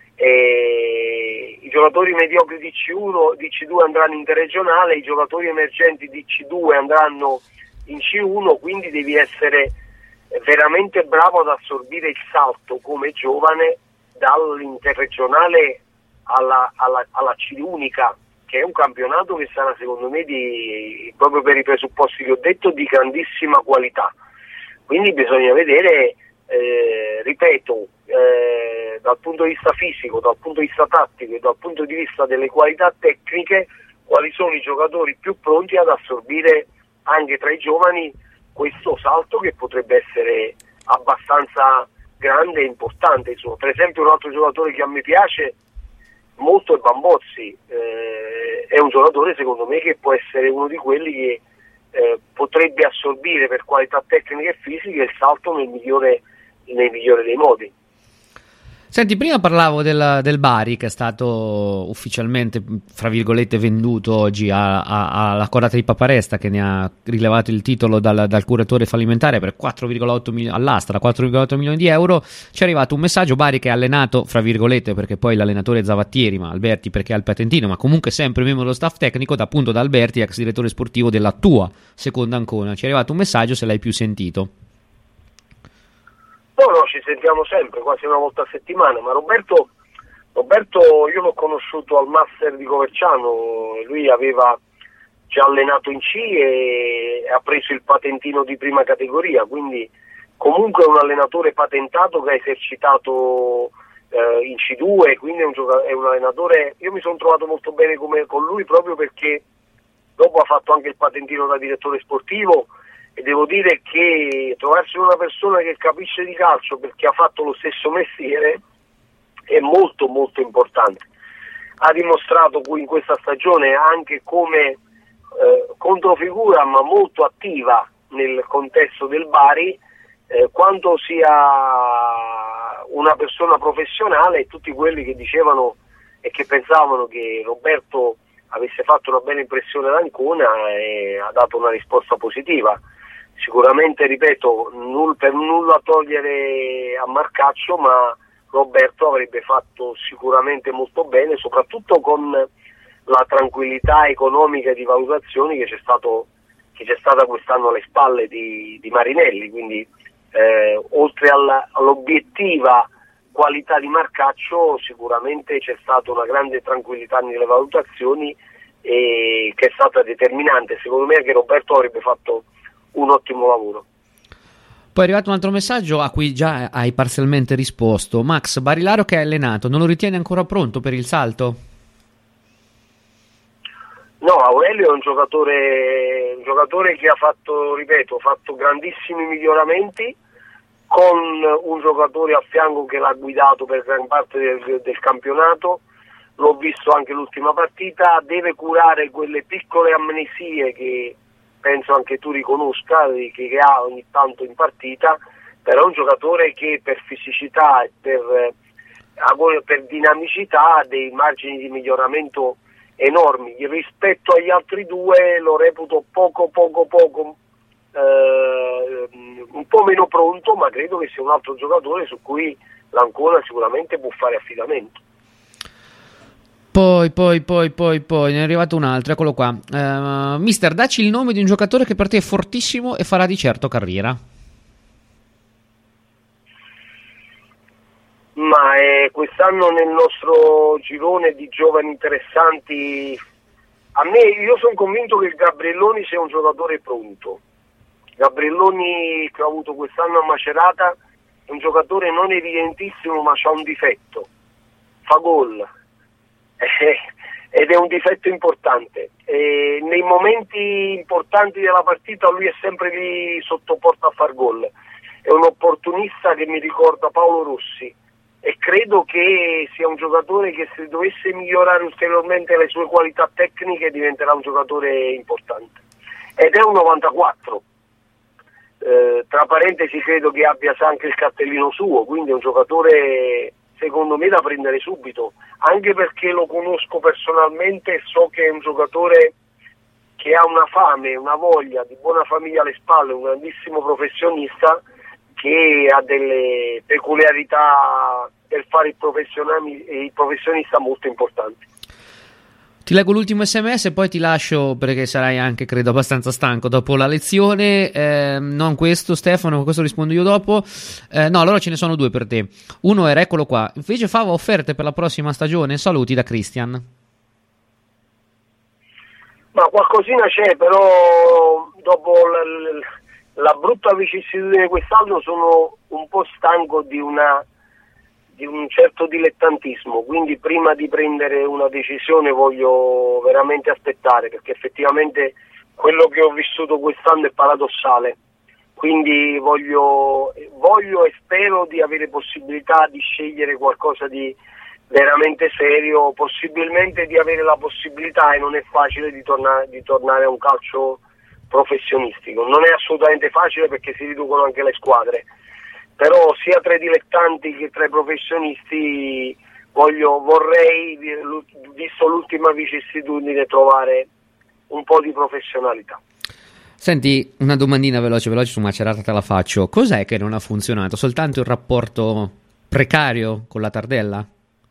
E i giocatori mediocri di C uno, di C due andranno interregionale, i giocatori emergenti di C due andranno in C uno, quindi devi essere veramente bravo ad assorbire il salto come giovane dall'interregionale alla, alla, alla C unica, che è un campionato che sarà secondo me di, proprio per i presupposti che ho detto, di grandissima qualità. Quindi bisogna vedere, eh, ripeto, eh, dal punto di vista fisico, dal punto di vista tattico e dal punto di vista delle qualità tecniche, quali sono i giocatori più pronti ad assorbire anche tra i giovani questo salto che potrebbe essere abbastanza grande e importante. Insomma, per esempio un altro giocatore che a me piace molto è Bambozzi, eh, è un giocatore secondo me che può essere uno di quelli che eh, potrebbe assorbire per qualità tecniche e fisiche il salto nel migliore, nel migliore dei modi. Senti, prima parlavo del, del Bari, che è stato ufficialmente, fra virgolette, venduto oggi a, a, alla Corrata di Paparesta, che ne ha rilevato il titolo dal, dal curatore fallimentare per quattro virgola otto milioni all'asta, quattro virgola otto milioni di euro. Ci è arrivato un messaggio: Bari che è allenato, fra virgolette, perché poi l'allenatore è Zavattieri, ma Alberti perché ha il patentino, ma comunque sempre membro dello staff tecnico, da appunto da Alberti, ex direttore sportivo della tua seconda Ancona. Ci è arrivato un messaggio, se l'hai più sentito. No, no, ci sentiamo sempre, quasi una volta a settimana, ma Roberto, Roberto io l'ho conosciuto al Master di Coverciano, lui aveva già allenato in C e ha preso il patentino di prima categoria, quindi comunque è un allenatore patentato che ha esercitato eh, in C due, quindi è un, gioca- è un allenatore, io mi sono trovato molto bene come, con lui proprio perché dopo ha fatto anche il patentino da direttore sportivo. E devo dire che trovarsi una persona che capisce di calcio perché ha fatto lo stesso mestiere è molto molto importante. Ha dimostrato qui in questa stagione anche come eh, controfigura, ma molto attiva nel contesto del Bari, eh, quanto sia una persona professionale, e tutti quelli che dicevano e che pensavano che Roberto avesse fatto una bella impressione ad Ancona e ha dato una risposta positiva. Sicuramente, ripeto, null, per nulla togliere a Marcaccio, ma Roberto avrebbe fatto sicuramente molto bene, soprattutto con la tranquillità economica e di valutazioni che c'è stato che c'è stata quest'anno alle spalle di, di Marinelli, quindi eh, oltre alla, all'obiettiva qualità di Marcaccio sicuramente c'è stata una grande tranquillità nelle valutazioni e che è stata determinante. Secondo me anche Roberto avrebbe fatto un ottimo lavoro. Poi è arrivato un altro messaggio a cui già hai parzialmente risposto. Max Barilaro, che è allenato, non lo ritiene ancora pronto per il salto? No, Aurelio è un giocatore, un giocatore che ha fatto, ripeto, fatto grandissimi miglioramenti, con un giocatore a fianco che l'ha guidato per gran parte del, del campionato. L'ho visto anche l'ultima partita, deve curare quelle piccole amnesie che penso anche tu riconosca, che, che ha ogni tanto in partita, però è un giocatore che per fisicità e per, per dinamicità ha dei margini di miglioramento enormi. Rispetto agli altri due lo reputo poco poco poco eh, un po' meno pronto, ma credo che sia un altro giocatore su cui l'Ancona sicuramente può fare affidamento. Poi, poi, poi, poi, poi, ne è arrivato un altro, eccolo qua. Uh, mister, dacci il nome di un giocatore che per te è fortissimo e farà di certo carriera. Ma eh, quest'anno nel nostro girone di giovani interessanti, a me, io sono convinto che il Gabrielloni sia un giocatore pronto. Gabrielloni, che ho avuto quest'anno a Macerata, è un giocatore non evidentissimo, ma c'ha un difetto: fa gol, eh, ed è un difetto importante. E nei momenti importanti della partita lui è sempre lì sotto porta a far gol. È un opportunista che mi ricorda Paolo Rossi, e credo che sia un giocatore che, se dovesse migliorare ulteriormente le sue qualità tecniche, diventerà un giocatore importante. Ed è un novantaquattro, eh, tra parentesi credo che abbia anche il cartellino suo, quindi è un giocatore secondo me da prendere subito, anche perché lo conosco personalmente e so che è un giocatore che ha una fame, una voglia, di buona famiglia alle spalle, un grandissimo professionista che ha delle peculiarità per fare il, il professionista molto importanti. Ti leggo l'ultimo sms e poi ti lascio, perché sarai anche, credo, abbastanza stanco dopo la lezione. Eh, non questo, Stefano, questo rispondo io dopo. Eh, no, allora ce ne sono due per te. Uno era, eccolo qua, invece Fava offerte per la prossima stagione? Saluti da Christian. Ma qualcosina c'è, però dopo l- la brutta vicissitudine quest'anno sono un po' stanco di una di un certo dilettantismo, quindi prima di prendere una decisione voglio veramente aspettare, perché effettivamente quello che ho vissuto quest'anno è paradossale, quindi voglio, voglio e spero di avere possibilità di scegliere qualcosa di veramente serio, possibilmente di avere la possibilità, e non è facile, di tornare, di tornare a un calcio professionistico. Non è assolutamente facile perché si riducono anche le squadre, però sia tra i dilettanti che tra i professionisti voglio, vorrei, visto l'ultima vicissitudine, trovare un po' di professionalità. Senti, una domandina veloce veloce su Macerata te la faccio. Cos'è che non ha funzionato? Soltanto il rapporto precario con la Tardella?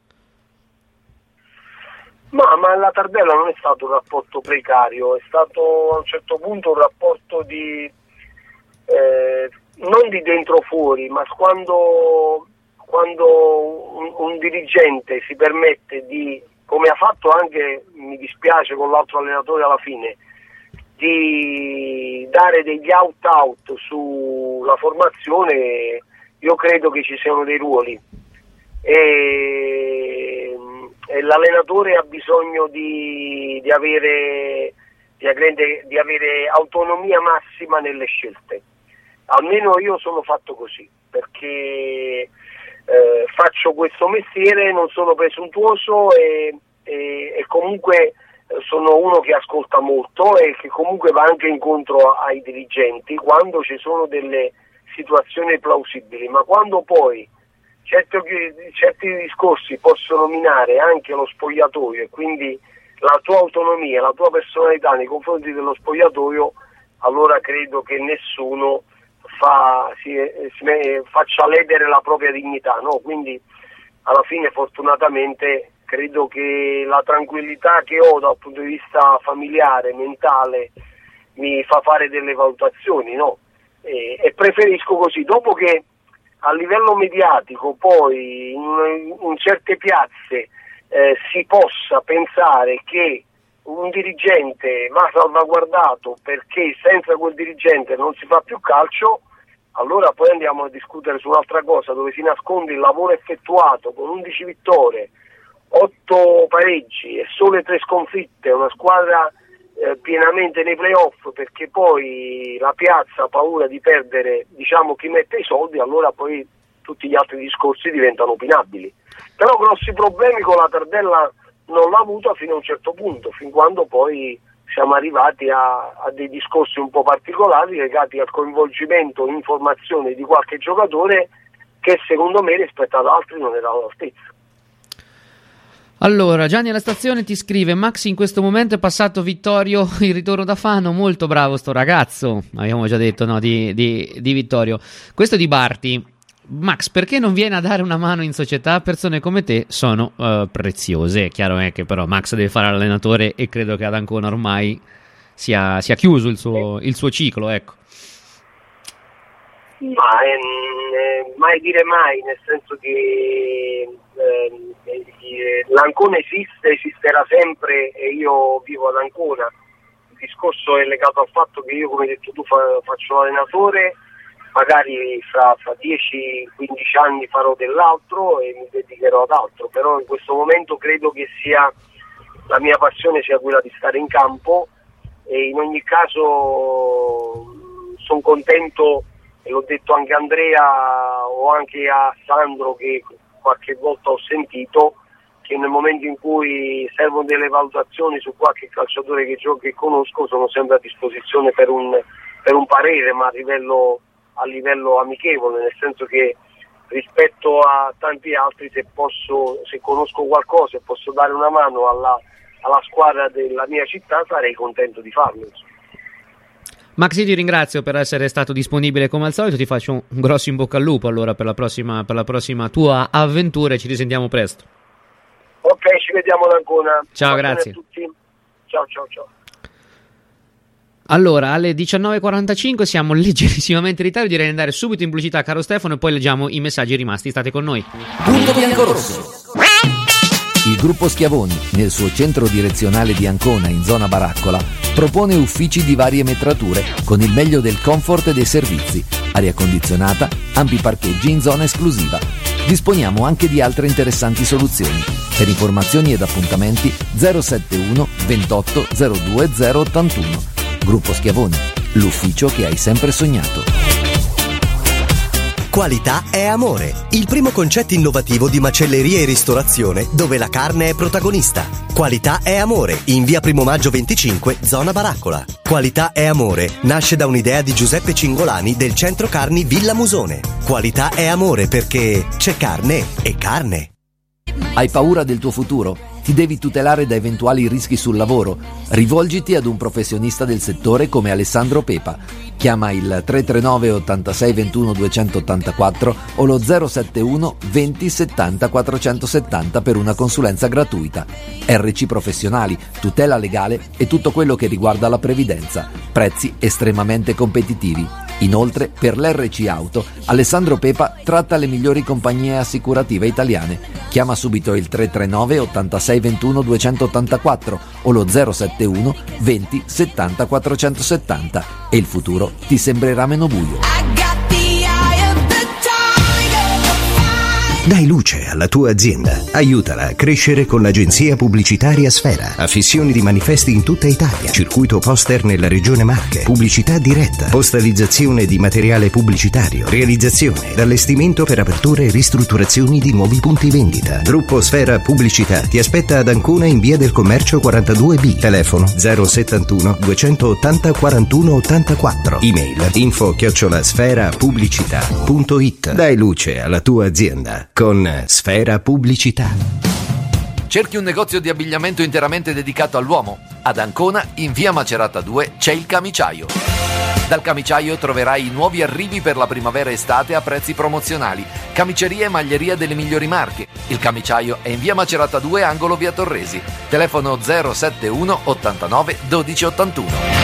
Ma, ma la Tardella non è stato un rapporto precario, è stato a un certo punto un rapporto di eh, non di dentro fuori, ma quando, quando un, un dirigente si permette di, come ha fatto anche, mi dispiace, con l'altro allenatore alla fine, di dare degli out-out sulla formazione, io credo che ci siano dei ruoli. E, e l'allenatore ha bisogno di, di, avere, di, avere, di avere autonomia massima nelle scelte. Almeno io sono fatto così, perché eh, faccio questo mestiere, non sono presuntuoso e, e, e comunque sono uno che ascolta molto e che comunque va anche incontro ai dirigenti quando ci sono delle situazioni plausibili, ma quando poi certi, certi discorsi possono minare anche lo spogliatoio e quindi la tua autonomia, la tua personalità nei confronti dello spogliatoio, allora credo che nessuno fa, si, si, faccia ledere la propria dignità, no? Quindi alla fine fortunatamente credo che la tranquillità che ho dal punto di vista familiare, mentale, mi fa fare delle valutazioni, no? E, e preferisco così, dopo che a livello mediatico poi in, in certe piazze eh, si possa pensare che un dirigente va salvaguardato perché senza quel dirigente non si fa più calcio, allora poi andiamo a discutere su un'altra cosa, dove si nasconde il lavoro effettuato con undici vittorie, otto pareggi e sole tre sconfitte, una squadra eh, pienamente nei playoff, perché poi la piazza ha paura di perdere, diciamo, chi mette i soldi, allora poi tutti gli altri discorsi diventano opinabili. Però grossi problemi con la Tardella non l'ha avuto fino a un certo punto, fin quando poi siamo arrivati a, a dei discorsi un po' particolari legati al coinvolgimento in formazione di qualche giocatore che secondo me rispetto ad altri non era all'altezza. Allora, Gianni alla stazione ti scrive: Max in questo momento è passato Vittorio, il ritorno da Fano, molto bravo sto ragazzo, abbiamo già detto, no, di, di, di Vittorio. Questo di Barti: Max, perché non viene a dare una mano in società? Persone come te sono uh, preziose. È chiaro è che però Max deve fare l'allenatore e credo che ad Ancona ormai sia, sia chiuso il suo, il suo ciclo, ecco. Ma eh, mai dire mai, nel senso che eh, eh, l'Ancona esiste, esisterà sempre e io vivo ad Ancona. Il discorso è legato al fatto che io, come hai detto tu, fa, faccio l'allenatore, magari fra, fra dieci quindici anni farò dell'altro e mi dedicherò ad altro, però in questo momento credo che sia la mia passione sia quella di stare in campo e in ogni caso sono contento, e l'ho detto anche a Andrea o anche a Sandro che qualche volta ho sentito, che nel momento in cui servono delle valutazioni su qualche calciatore che gioco che conosco sono sempre a disposizione per un, per un parere, ma a livello a livello amichevole, nel senso che rispetto a tanti altri, se posso, se conosco qualcosa e posso dare una mano alla, alla squadra della mia città, sarei contento di farlo. Max, io ti ringrazio per essere stato disponibile come al solito, ti faccio un grosso in bocca al lupo allora per la prossima, per la prossima tua avventura e ci risentiamo presto. Ok, ci vediamo ad Ancona. Ciao, grazie. A tutti. Ciao, ciao, ciao. Allora, alle diciannove e quarantacinque siamo leggerissimamente in ritardo, direi di andare subito in pubblicità, caro Stefano, e poi leggiamo i messaggi rimasti. State con noi. Punto biancorosso. Il gruppo Schiavoni, nel suo centro direzionale di Ancona, in zona Baraccola, propone uffici di varie metrature con il meglio del comfort e dei servizi, aria condizionata, ampi parcheggi in zona esclusiva. Disponiamo anche di altre interessanti soluzioni. Per informazioni ed appuntamenti zero sette uno ventotto zero due zero ottantuno. Gruppo Schiavoni, l'ufficio che hai sempre sognato. Qualità è amore, il primo concetto innovativo di macelleria e ristorazione dove la carne è protagonista. Qualità è amore, in via Primo Maggio venticinque, zona Baraccola. Qualità è amore nasce da un'idea di Giuseppe Cingolani del centro carni Villa Musone. Qualità è amore perché c'è carne e carne. Hai paura del tuo futuro? Ti devi tutelare da eventuali rischi sul lavoro? Rivolgiti ad un professionista del settore come Alessandro Pepa. Chiama il tre tre nove ottantasei ventuno duecentottantaquattro o lo zero sette uno venti settanta quattrocentosettanta per una consulenza gratuita. R C Professionali, tutela legale e tutto quello che riguarda la previdenza. Prezzi estremamente competitivi. Inoltre, per l'R C Auto, Alessandro Pepa tratta le migliori compagnie assicurative italiane. Chiama subito il tre tre nove ottantasei ventuno duecentottantaquattro o lo zero sette uno venti settanta quattrocentosettanta e il futuro ti sembrerà meno buio. Dai luce alla tua azienda. Aiutala a crescere con l'agenzia pubblicitaria Sfera. Affissioni di manifesti in tutta Italia. Circuito poster nella regione Marche. Pubblicità diretta. Postalizzazione di materiale pubblicitario. Realizzazione ed allestimento per aperture e ristrutturazioni di nuovi punti vendita. Gruppo Sfera Pubblicità ti aspetta ad Ancona in via del Commercio quarantadue B. Telefono zero settantuno duecentottanta quarantuno ottantaquattro. Email info chiocciola sfera pubblicità punto it. Dai luce alla tua azienda con Sfera Pubblicità. Cerchi un negozio di abbigliamento interamente dedicato all'uomo? Ad Ancona, in via Macerata due, c'è il Camiciaio. Dal Camiciaio troverai i nuovi arrivi per la primavera-estate a prezzi promozionali, camiceria e maglieria delle migliori marche. Il Camiciaio è in via Macerata due, angolo via Torresi. Telefono zero sette uno ottantanove dodici ottantuno.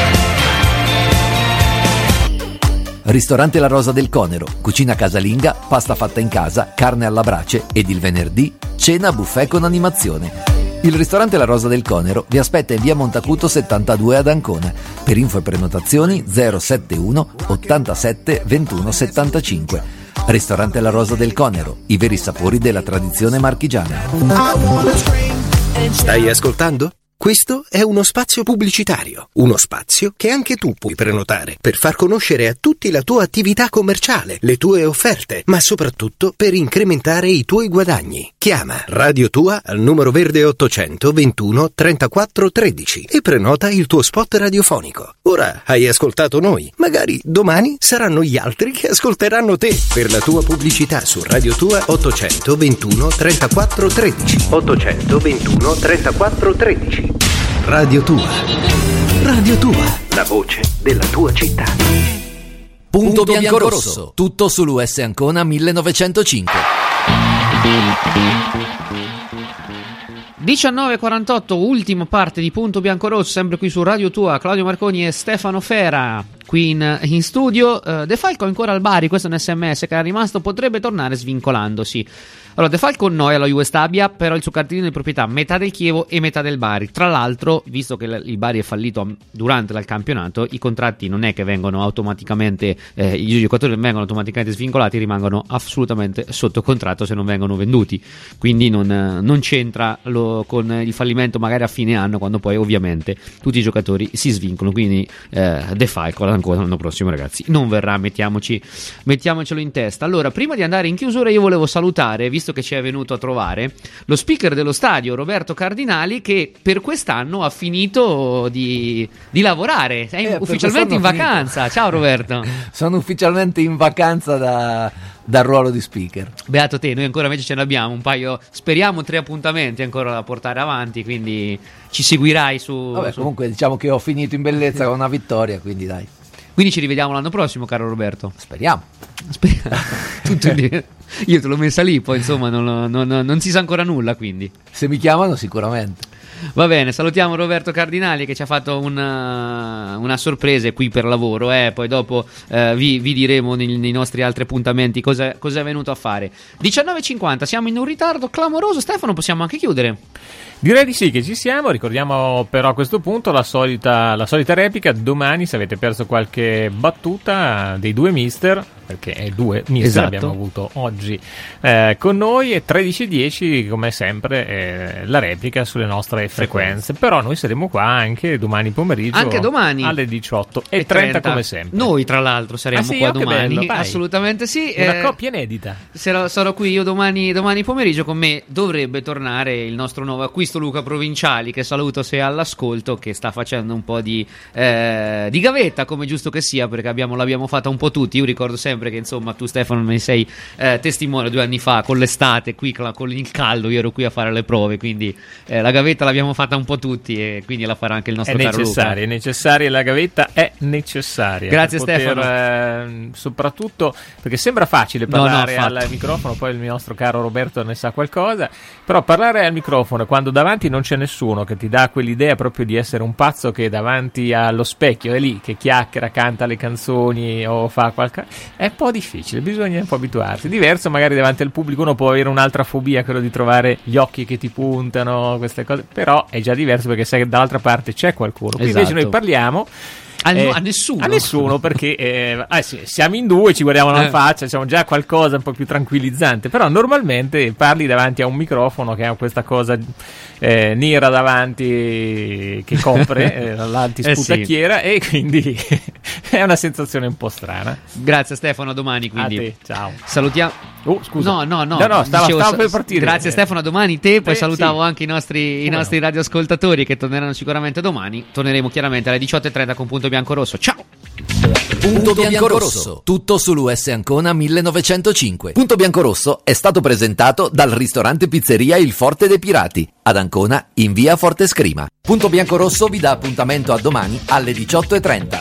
Ristorante La Rosa del Conero, cucina casalinga, pasta fatta in casa, carne alla brace ed il venerdì cena buffet con animazione. Il ristorante La Rosa del Conero vi aspetta in via Montacuto settantadue ad Ancona. Per info e prenotazioni zero sette uno ottantasette ventuno settantacinque. Ristorante La Rosa del Conero, i veri sapori della tradizione marchigiana. Stai ascoltando? Questo è uno spazio pubblicitario, uno spazio che anche tu puoi prenotare per far conoscere a tutti la tua attività commerciale, le tue offerte, ma soprattutto per incrementare i tuoi guadagni. Chiama Radio Tua al numero verde ottocento ventuno trentaquattro tredici e prenota il tuo spot radiofonico. Ora hai ascoltato noi, magari domani saranno gli altri che ascolteranno te. Per la tua pubblicità su Radio Tua ottocento ventuno trentaquattro tredici. ottocento ventuno trentaquattro tredici. Radio Tua. Radio Tua, la voce della tua città. Punto bianco-rosso, tutto sull'U S Ancona millenovecentocinque. diciannove e quarantotto, ultima parte di Punto Bianco-Rosso, sempre qui su Radio Tua. Claudio Marconi e Stefano Fera qui in, in studio. uh, De Falco ancora al Bari, questo è un sms che era rimasto, potrebbe tornare svincolandosi. Allora, De Falco no è allo Juve Stabia, però il suo cartellino di proprietà metà del Chievo e metà del Bari. Tra l'altro, visto che il Bari è fallito durante il campionato, i contratti non è che vengono automaticamente, eh, i giocatori non vengono automaticamente svincolati, rimangono assolutamente sotto contratto se non vengono venduti. Quindi non, non c'entra lo, con il fallimento magari a fine anno, quando poi ovviamente tutti i giocatori si svincolano. Quindi eh, De Falco ancora l'anno prossimo, ragazzi, non verrà, mettiamoci, mettiamocelo in testa. Allora, prima di andare in chiusura, io volevo salutare, visto che ci è venuto a trovare, lo speaker dello stadio Roberto Cardinali, che per quest'anno ha finito di, di lavorare, è eh, ufficialmente in vacanza. Finito. Ciao Roberto. Sono ufficialmente in vacanza da, dal ruolo di speaker. Beato te, noi ancora invece ce ne abbiamo un paio, speriamo tre appuntamenti ancora da portare avanti, quindi ci seguirai su... Vabbè, su... comunque diciamo che ho finito in bellezza con una vittoria, quindi dai. Quindi ci rivediamo l'anno prossimo, caro Roberto. Speriamo. Speriamo. Tutto in... Io te l'ho messa lì, poi insomma non, non, non si sa ancora nulla, quindi. Se mi chiamano sicuramente. Va bene, salutiamo Roberto Cardinali che ci ha fatto una, una sorpresa qui per lavoro, eh. Poi dopo eh, vi, vi diremo nei, nei nostri altri appuntamenti cosa, cosa è venuto a fare. diciannove e cinquanta, siamo in un ritardo clamoroso. Stefano, possiamo anche chiudere? Direi di sì, che ci siamo. Ricordiamo però a questo punto la solita, la solita replica. Domani, se avete perso qualche battuta dei due mister, perché è due mister esatto. abbiamo avuto oggi eh, con noi, e tredici e dieci come sempre eh, la replica sulle nostre frequenze. Però noi saremo qua anche domani pomeriggio, anche domani alle diciotto e trenta come sempre. Noi tra l'altro saremo ah, sì, qua oh, domani, bello, assolutamente sì. Una eh, coppia inedita. Sarò, sarò qui io domani, domani pomeriggio. Con me dovrebbe tornare il nostro nuovo acquisto Luca Provinciali, che saluto se è all'ascolto, che sta facendo un po' di, eh, di gavetta, come giusto che sia, perché abbiamo, l'abbiamo fatta un po' tutti. Io ricordo sempre che insomma tu Stefano ne sei eh, testimone, due anni fa con l'estate qui con il caldo io ero qui a fare le prove, quindi eh, la gavetta l'abbiamo fatta un po' tutti e quindi la farà anche il nostro è caro necessaria, Luca. È necessaria, la gavetta è necessaria. Grazie poter, Stefano. Eh, soprattutto perché sembra facile parlare no, no, al microfono, poi il nostro caro Roberto ne sa qualcosa, però parlare al microfono quando davanti non c'è nessuno che ti dà quell'idea proprio di essere un pazzo che davanti allo specchio è lì che chiacchiera, canta le canzoni o fa qualcosa, è un po' difficile, bisogna un po' abituarsi. Diverso magari davanti al pubblico uno può avere un'altra fobia, quello di trovare gli occhi che ti puntano, queste cose, però è già diverso perché sai che dall'altra parte c'è qualcuno. Quindi esatto. invece noi parliamo A, eh, a nessuno a nessuno perché eh, eh, sì, siamo in due, ci guardiamo la eh. faccia, siamo già qualcosa un po' più tranquillizzante, però normalmente parli davanti a un microfono che ha questa cosa eh, nera davanti che copre eh, l'antisputacchiera eh sì. E quindi è una sensazione un po' strana. Grazie Stefano, a domani quindi. A te, ciao. Salutiamo. Oh, scusa. No, no, no. No, no, stavo, Dicevo, stavo per partire. Grazie Stefano, a domani te, poi eh, salutavo sì. anche i nostri, i nostri no. radioascoltatori che torneranno sicuramente domani. Torneremo chiaramente alle diciotto e trenta con Punto Bianco-Rosso. Ciao! Punto Biancorosso, tutto sull'U S Ancona millenovecentocinque. Punto Biancorosso è stato presentato dal ristorante pizzeria Il Forte dei Pirati, ad Ancona in via Forte Scrima. Punto Biancorosso vi dà appuntamento a domani alle diciotto e trenta.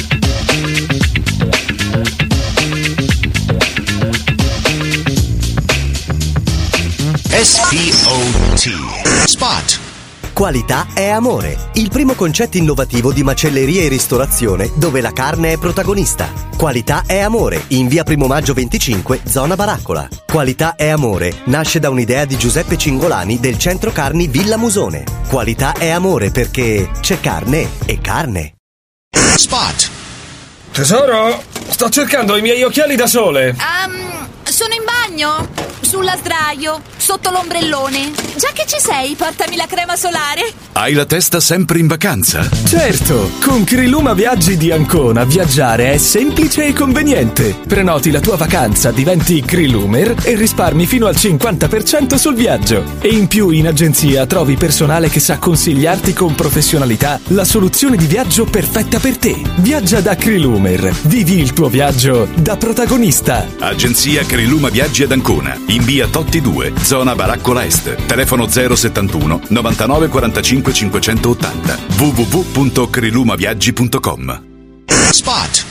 S P O T Spot. Qualità è amore, il primo concetto innovativo di macelleria e ristorazione dove la carne è protagonista. Qualità è amore, in via Primo Maggio venticinque, zona Baraccola. Qualità è amore nasce da un'idea di Giuseppe Cingolani del centro carni Villa Musone. Qualità è amore perché c'è carne e carne. Spot. Tesoro, sto cercando i miei occhiali da sole. Um, sono in bagno? Sulla sdraio, sotto l'ombrellone. Già che ci sei, portami la crema solare. Hai la testa sempre in vacanza? Certo, con Criluma Viaggi di Ancona viaggiare è semplice e conveniente. Prenoti la tua vacanza, diventi Crilumer e risparmi fino al cinquanta per cento sul viaggio. E in più in agenzia trovi personale che sa consigliarti con professionalità la soluzione di viaggio perfetta per te. Viaggia da Crilumer, vivi il tuo viaggio da protagonista. Agenzia Criluma Viaggi ad Ancona, in via Totti due, zona Baraccola Est. Telefono zero settantuno novantanove quarantacinque cinquecentottanta. w w w punto crilumaviaggi punto com. Spot.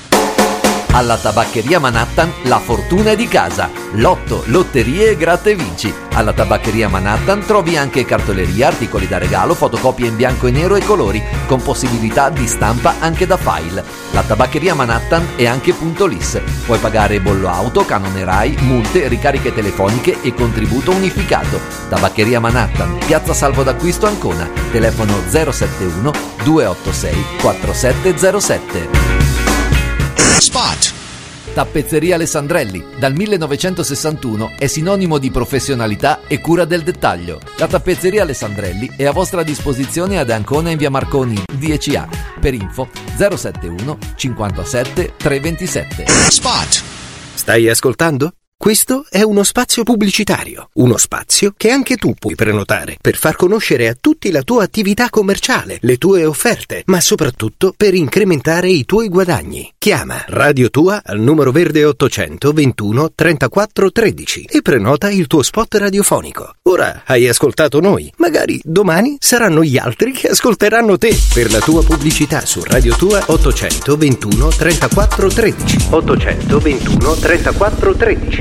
Alla Tabaccheria Manhattan la fortuna è di casa. Lotto, lotterie e gratta e vinci. Alla Tabaccheria Manhattan trovi anche cartoleria, articoli da regalo, fotocopie in bianco e nero e colori, con possibilità di stampa anche da file. La Tabaccheria Manhattan è anche punto L I S. Puoi pagare bollo auto, canone Rai, multe, ricariche telefoniche e contributo unificato. Tabaccheria Manhattan, Piazza Salvo d'Acquisto Ancona. Telefono zero settantuno duecentosei quarantasette zero sette. Spot. Tappezzeria Alessandrelli, dal millenovecentosessantuno è sinonimo di professionalità e cura del dettaglio. La Tappezzeria Alessandrelli è a vostra disposizione ad Ancona in via Marconi dieci A. Per info zero settantuno cinquantasette trecentoventisette. Spot. Stai ascoltando? Questo è uno spazio pubblicitario, uno spazio che anche tu puoi prenotare per far conoscere a tutti la tua attività commerciale, le tue offerte, ma soprattutto per incrementare i tuoi guadagni. Chiama Radio Tua al numero verde ottocento ventuno trentaquattro tredici e prenota il tuo spot radiofonico. Ora hai ascoltato noi, magari domani saranno gli altri che ascolteranno te. Per la tua pubblicità su Radio Tua ottocento ventuno trentaquattro tredici. ottocento ventuno trentaquattro tredici.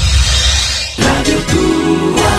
Radio Tua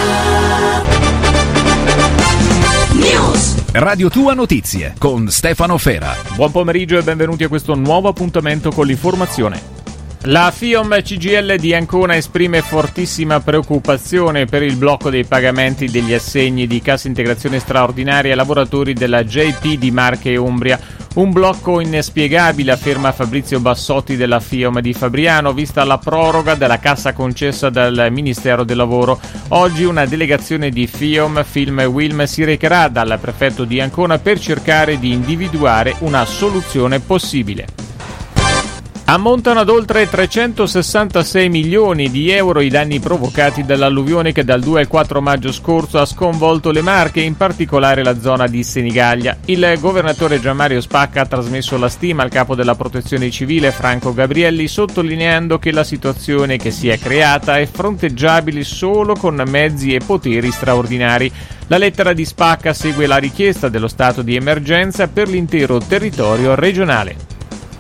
News. Radio Tua Notizie con Stefano Fera. Buon pomeriggio e benvenuti a questo nuovo appuntamento con l'informazione. La FIOM C G I L di Ancona esprime fortissima preoccupazione per il blocco dei pagamenti degli assegni di cassa integrazione straordinaria ai lavoratori della J P di Marche e Umbria. Un blocco inspiegabile, afferma Fabrizio Bassotti della FIOM di Fabriano, vista la proroga della cassa concessa dal Ministero del Lavoro. Oggi una delegazione di FIOM, Film e Wilm si recherà dal prefetto di Ancona per cercare di individuare una soluzione possibile. Ammontano ad oltre trecentosessantasei milioni di euro i danni provocati dall'alluvione che dal due al quattro maggio scorso ha sconvolto le Marche, in particolare la zona di Senigallia. Il governatore Gianmario Spacca ha trasmesso la stima al capo della protezione civile Franco Gabrielli, sottolineando che la situazione che si è creata è fronteggiabile solo con mezzi e poteri straordinari. La lettera di Spacca segue la richiesta dello stato di emergenza per l'intero territorio regionale.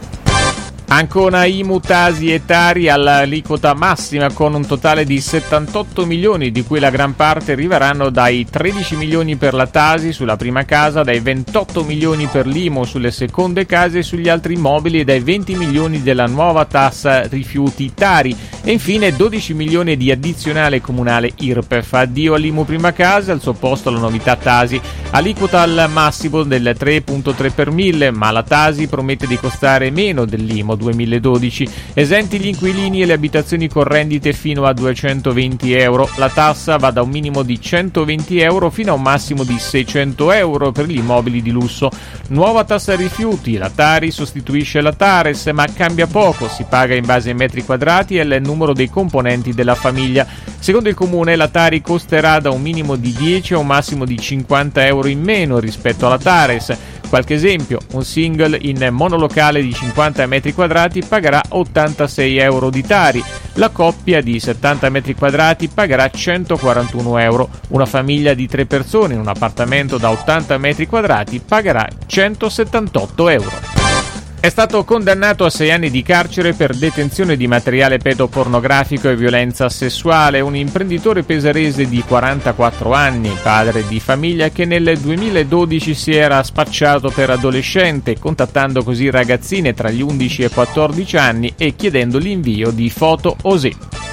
Ancona, I M U, Tasi e Tari all'aliquota massima con un totale di settantotto milioni, di cui la gran parte arriveranno dai tredici milioni per la Tasi sulla prima casa, dai ventotto milioni per l'I M U sulle seconde case e sugli altri immobili e dai venti milioni della nuova tassa rifiuti Tari e infine dodici milioni di addizionale comunale I R P E F. Addio all'I M U prima casa, al suo posto la novità Tasi, aliquota al massimo del tre virgola tre per mille, ma la Tasi promette di costare meno dell'I M U duemiladodici, esenti gli inquilini e le abitazioni con rendite fino a duecentoventi euro. La tassa va da un minimo di centoventi euro fino a un massimo di seicento euro per gli immobili di lusso. Nuova tassa rifiuti, la Tari sostituisce la Tares, ma cambia poco, si paga in base ai metri quadrati e al numero dei componenti della famiglia. Secondo il comune la Tari costerà da un minimo di dieci a un massimo di cinquanta euro in meno rispetto alla Tares. Qualche esempio: un single in monolocale di cinquanta metri quadrati pagherà ottantasei euro di Tari, la coppia di settanta metri quadrati pagherà centoquarantuno euro, una famiglia di tre persone in un appartamento da ottanta metri quadrati pagherà centosettantotto euro. È stato condannato a sei anni di carcere per detenzione di materiale pedopornografico e violenza sessuale un imprenditore pesarese di quarantaquattro anni, padre di famiglia, che nel duemiladodici si era spacciato per adolescente, contattando così ragazzine tra gli undici e i quattordici anni e chiedendo l'invio di foto osè.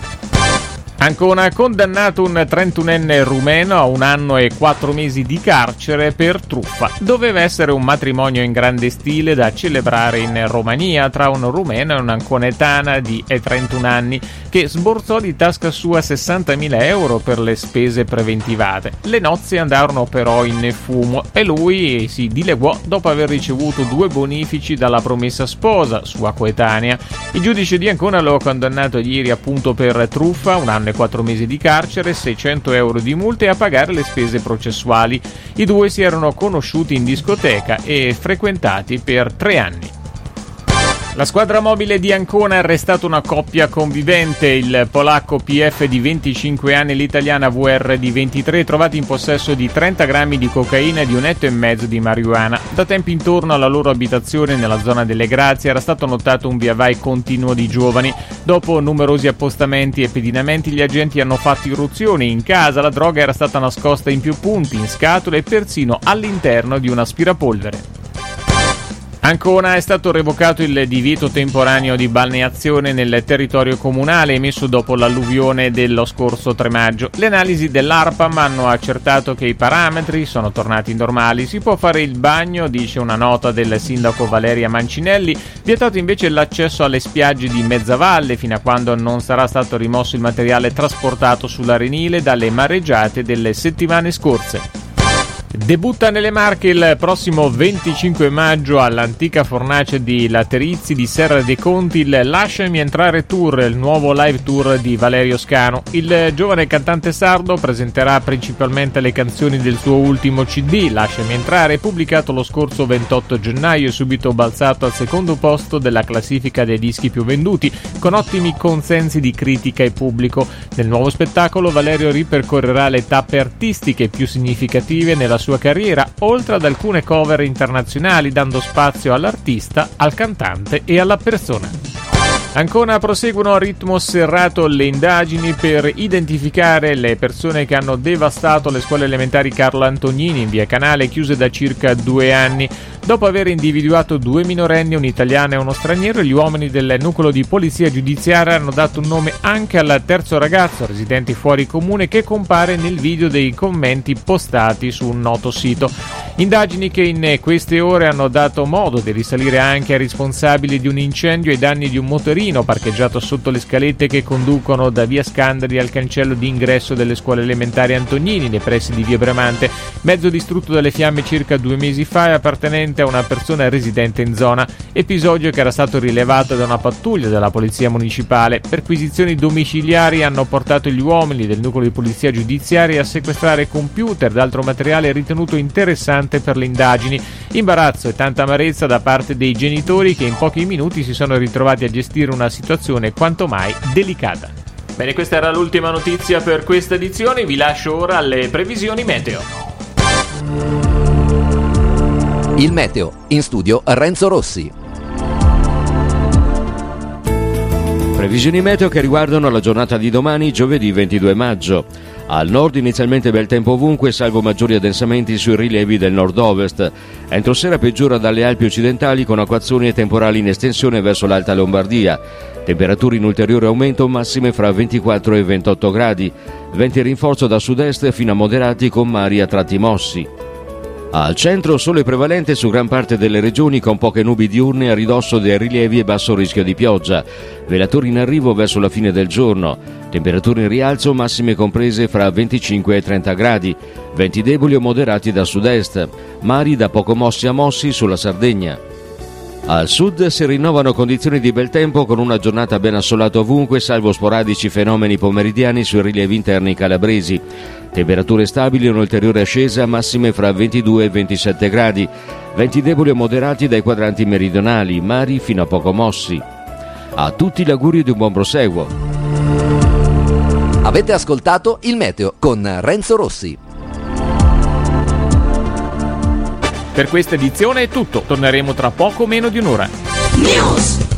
Ancona ha condannato un trentunenne rumeno a un anno e quattro mesi di carcere per truffa. Doveva essere un matrimonio in grande stile da celebrare in Romania tra un rumeno e un'anconetana di trentuno anni che sborsò di tasca sua sessantamila euro per le spese preventivate. Le nozze andarono però in fumo e lui si dileguò dopo aver ricevuto due bonifici dalla promessa sposa, sua coetanea. Il giudice di Ancona lo ha condannato ieri appunto per truffa, un anno e quattro mesi di carcere, seicento euro di multe e a pagare le spese processuali. I due si erano conosciuti in discoteca e frequentati per tre anni. La squadra mobile di Ancona ha arrestato una coppia convivente, il polacco P F di venticinque anni e l'italiana V R di ventitré, trovati in possesso di trenta grammi di cocaina e di un etto e mezzo di marijuana. Da tempo intorno alla loro abitazione nella zona delle Grazie era stato notato un via vai continuo di giovani. Dopo numerosi appostamenti e pedinamenti, gli agenti hanno fatto irruzioni in casa. La droga era stata nascosta in più punti, in scatole e persino all'interno di un aspirapolvere. Ancona è stato revocato il divieto temporaneo di balneazione nel territorio comunale emesso dopo l'alluvione dello scorso tre maggio. Le analisi dell'ARPAM hanno accertato che i parametri sono tornati normali. Si può fare il bagno, dice una nota del sindaco Valeria Mancinelli, vietato invece l'accesso alle spiagge di Mezzavalle fino a quando non sarà stato rimosso il materiale trasportato sull'arenile dalle mareggiate delle settimane scorse. Debutta nelle Marche il prossimo venticinque maggio all'antica fornace di Laterizzi di Serra dei Conti il Lasciami Entrare Tour, il nuovo live tour di Valerio Scano. Il giovane cantante sardo presenterà principalmente le canzoni del suo ultimo C D, Lasciami Entrare, pubblicato lo scorso ventotto gennaio e subito balzato al secondo posto della classifica dei dischi più venduti, con ottimi consensi di critica e pubblico. Nel nuovo spettacolo Valerio ripercorrerà le tappe artistiche più significative nella sua carriera, oltre ad alcune cover internazionali, dando spazio all'artista, al cantante e alla persona. Ancona proseguono a ritmo serrato le indagini per identificare le persone che hanno devastato le scuole elementari Carlo Antonini in via Canale, chiuse da circa due anni. Dopo aver individuato due minorenni, un italiano e uno straniero, gli uomini del nucleo di polizia giudiziaria hanno dato un nome anche al terzo ragazzo, residente fuori comune, che compare nel video dei commenti postati su un noto sito. Indagini che in queste ore hanno dato modo di risalire anche ai responsabili di un incendio ai danni di un motorino parcheggiato sotto le scalette che conducono da via Scandari al cancello di ingresso delle scuole elementari Antonini nei pressi di via Bramante, mezzo distrutto dalle fiamme circa due mesi fa e appartenente a una persona residente in zona, episodio che era stato rilevato da una pattuglia della polizia municipale. Perquisizioni domiciliari hanno portato gli uomini del nucleo di polizia giudiziaria a sequestrare computer ed altro materiale ritenuto interessante per le indagini. Imbarazzo e tanta amarezza da parte dei genitori che in pochi minuti si sono ritrovati a gestire una situazione quanto mai delicata. Bene, questa era l'ultima notizia per questa edizione, vi lascio ora alle previsioni meteo. Il meteo, in studio Renzo Rossi. Previsioni meteo che riguardano la giornata di domani, giovedì ventidue maggio. Al nord inizialmente bel tempo ovunque, salvo maggiori addensamenti sui rilievi del nord-ovest. Entro sera peggiora dalle Alpi occidentali con acquazzoni e temporali in estensione verso l'Alta Lombardia. Temperature in ulteriore aumento, massime fra ventiquattro e ventotto gradi. Venti in rinforzo da sud-est fino a moderati con mari a tratti mossi. Al centro sole prevalente su gran parte delle regioni con poche nubi diurne a ridosso dei rilievi e basso rischio di pioggia. Velatori in arrivo verso la fine del giorno. Temperature in rialzo, massime comprese fra venticinque e trenta gradi. Venti deboli o moderati da sud-est. Mari da poco mossi a mossi sulla Sardegna. Al sud si rinnovano condizioni di bel tempo con una giornata ben assolata ovunque, salvo sporadici fenomeni pomeridiani sui rilievi interni calabresi. Temperature stabili e un'ulteriore ascesa, massime fra ventidue e ventisette gradi. Venti deboli o moderati dai quadranti meridionali, mari fino a poco mossi. A tutti gli auguri di un buon proseguo. Avete ascoltato il meteo con Renzo Rossi. Per questa edizione è tutto, torneremo tra poco meno di un'ora. News.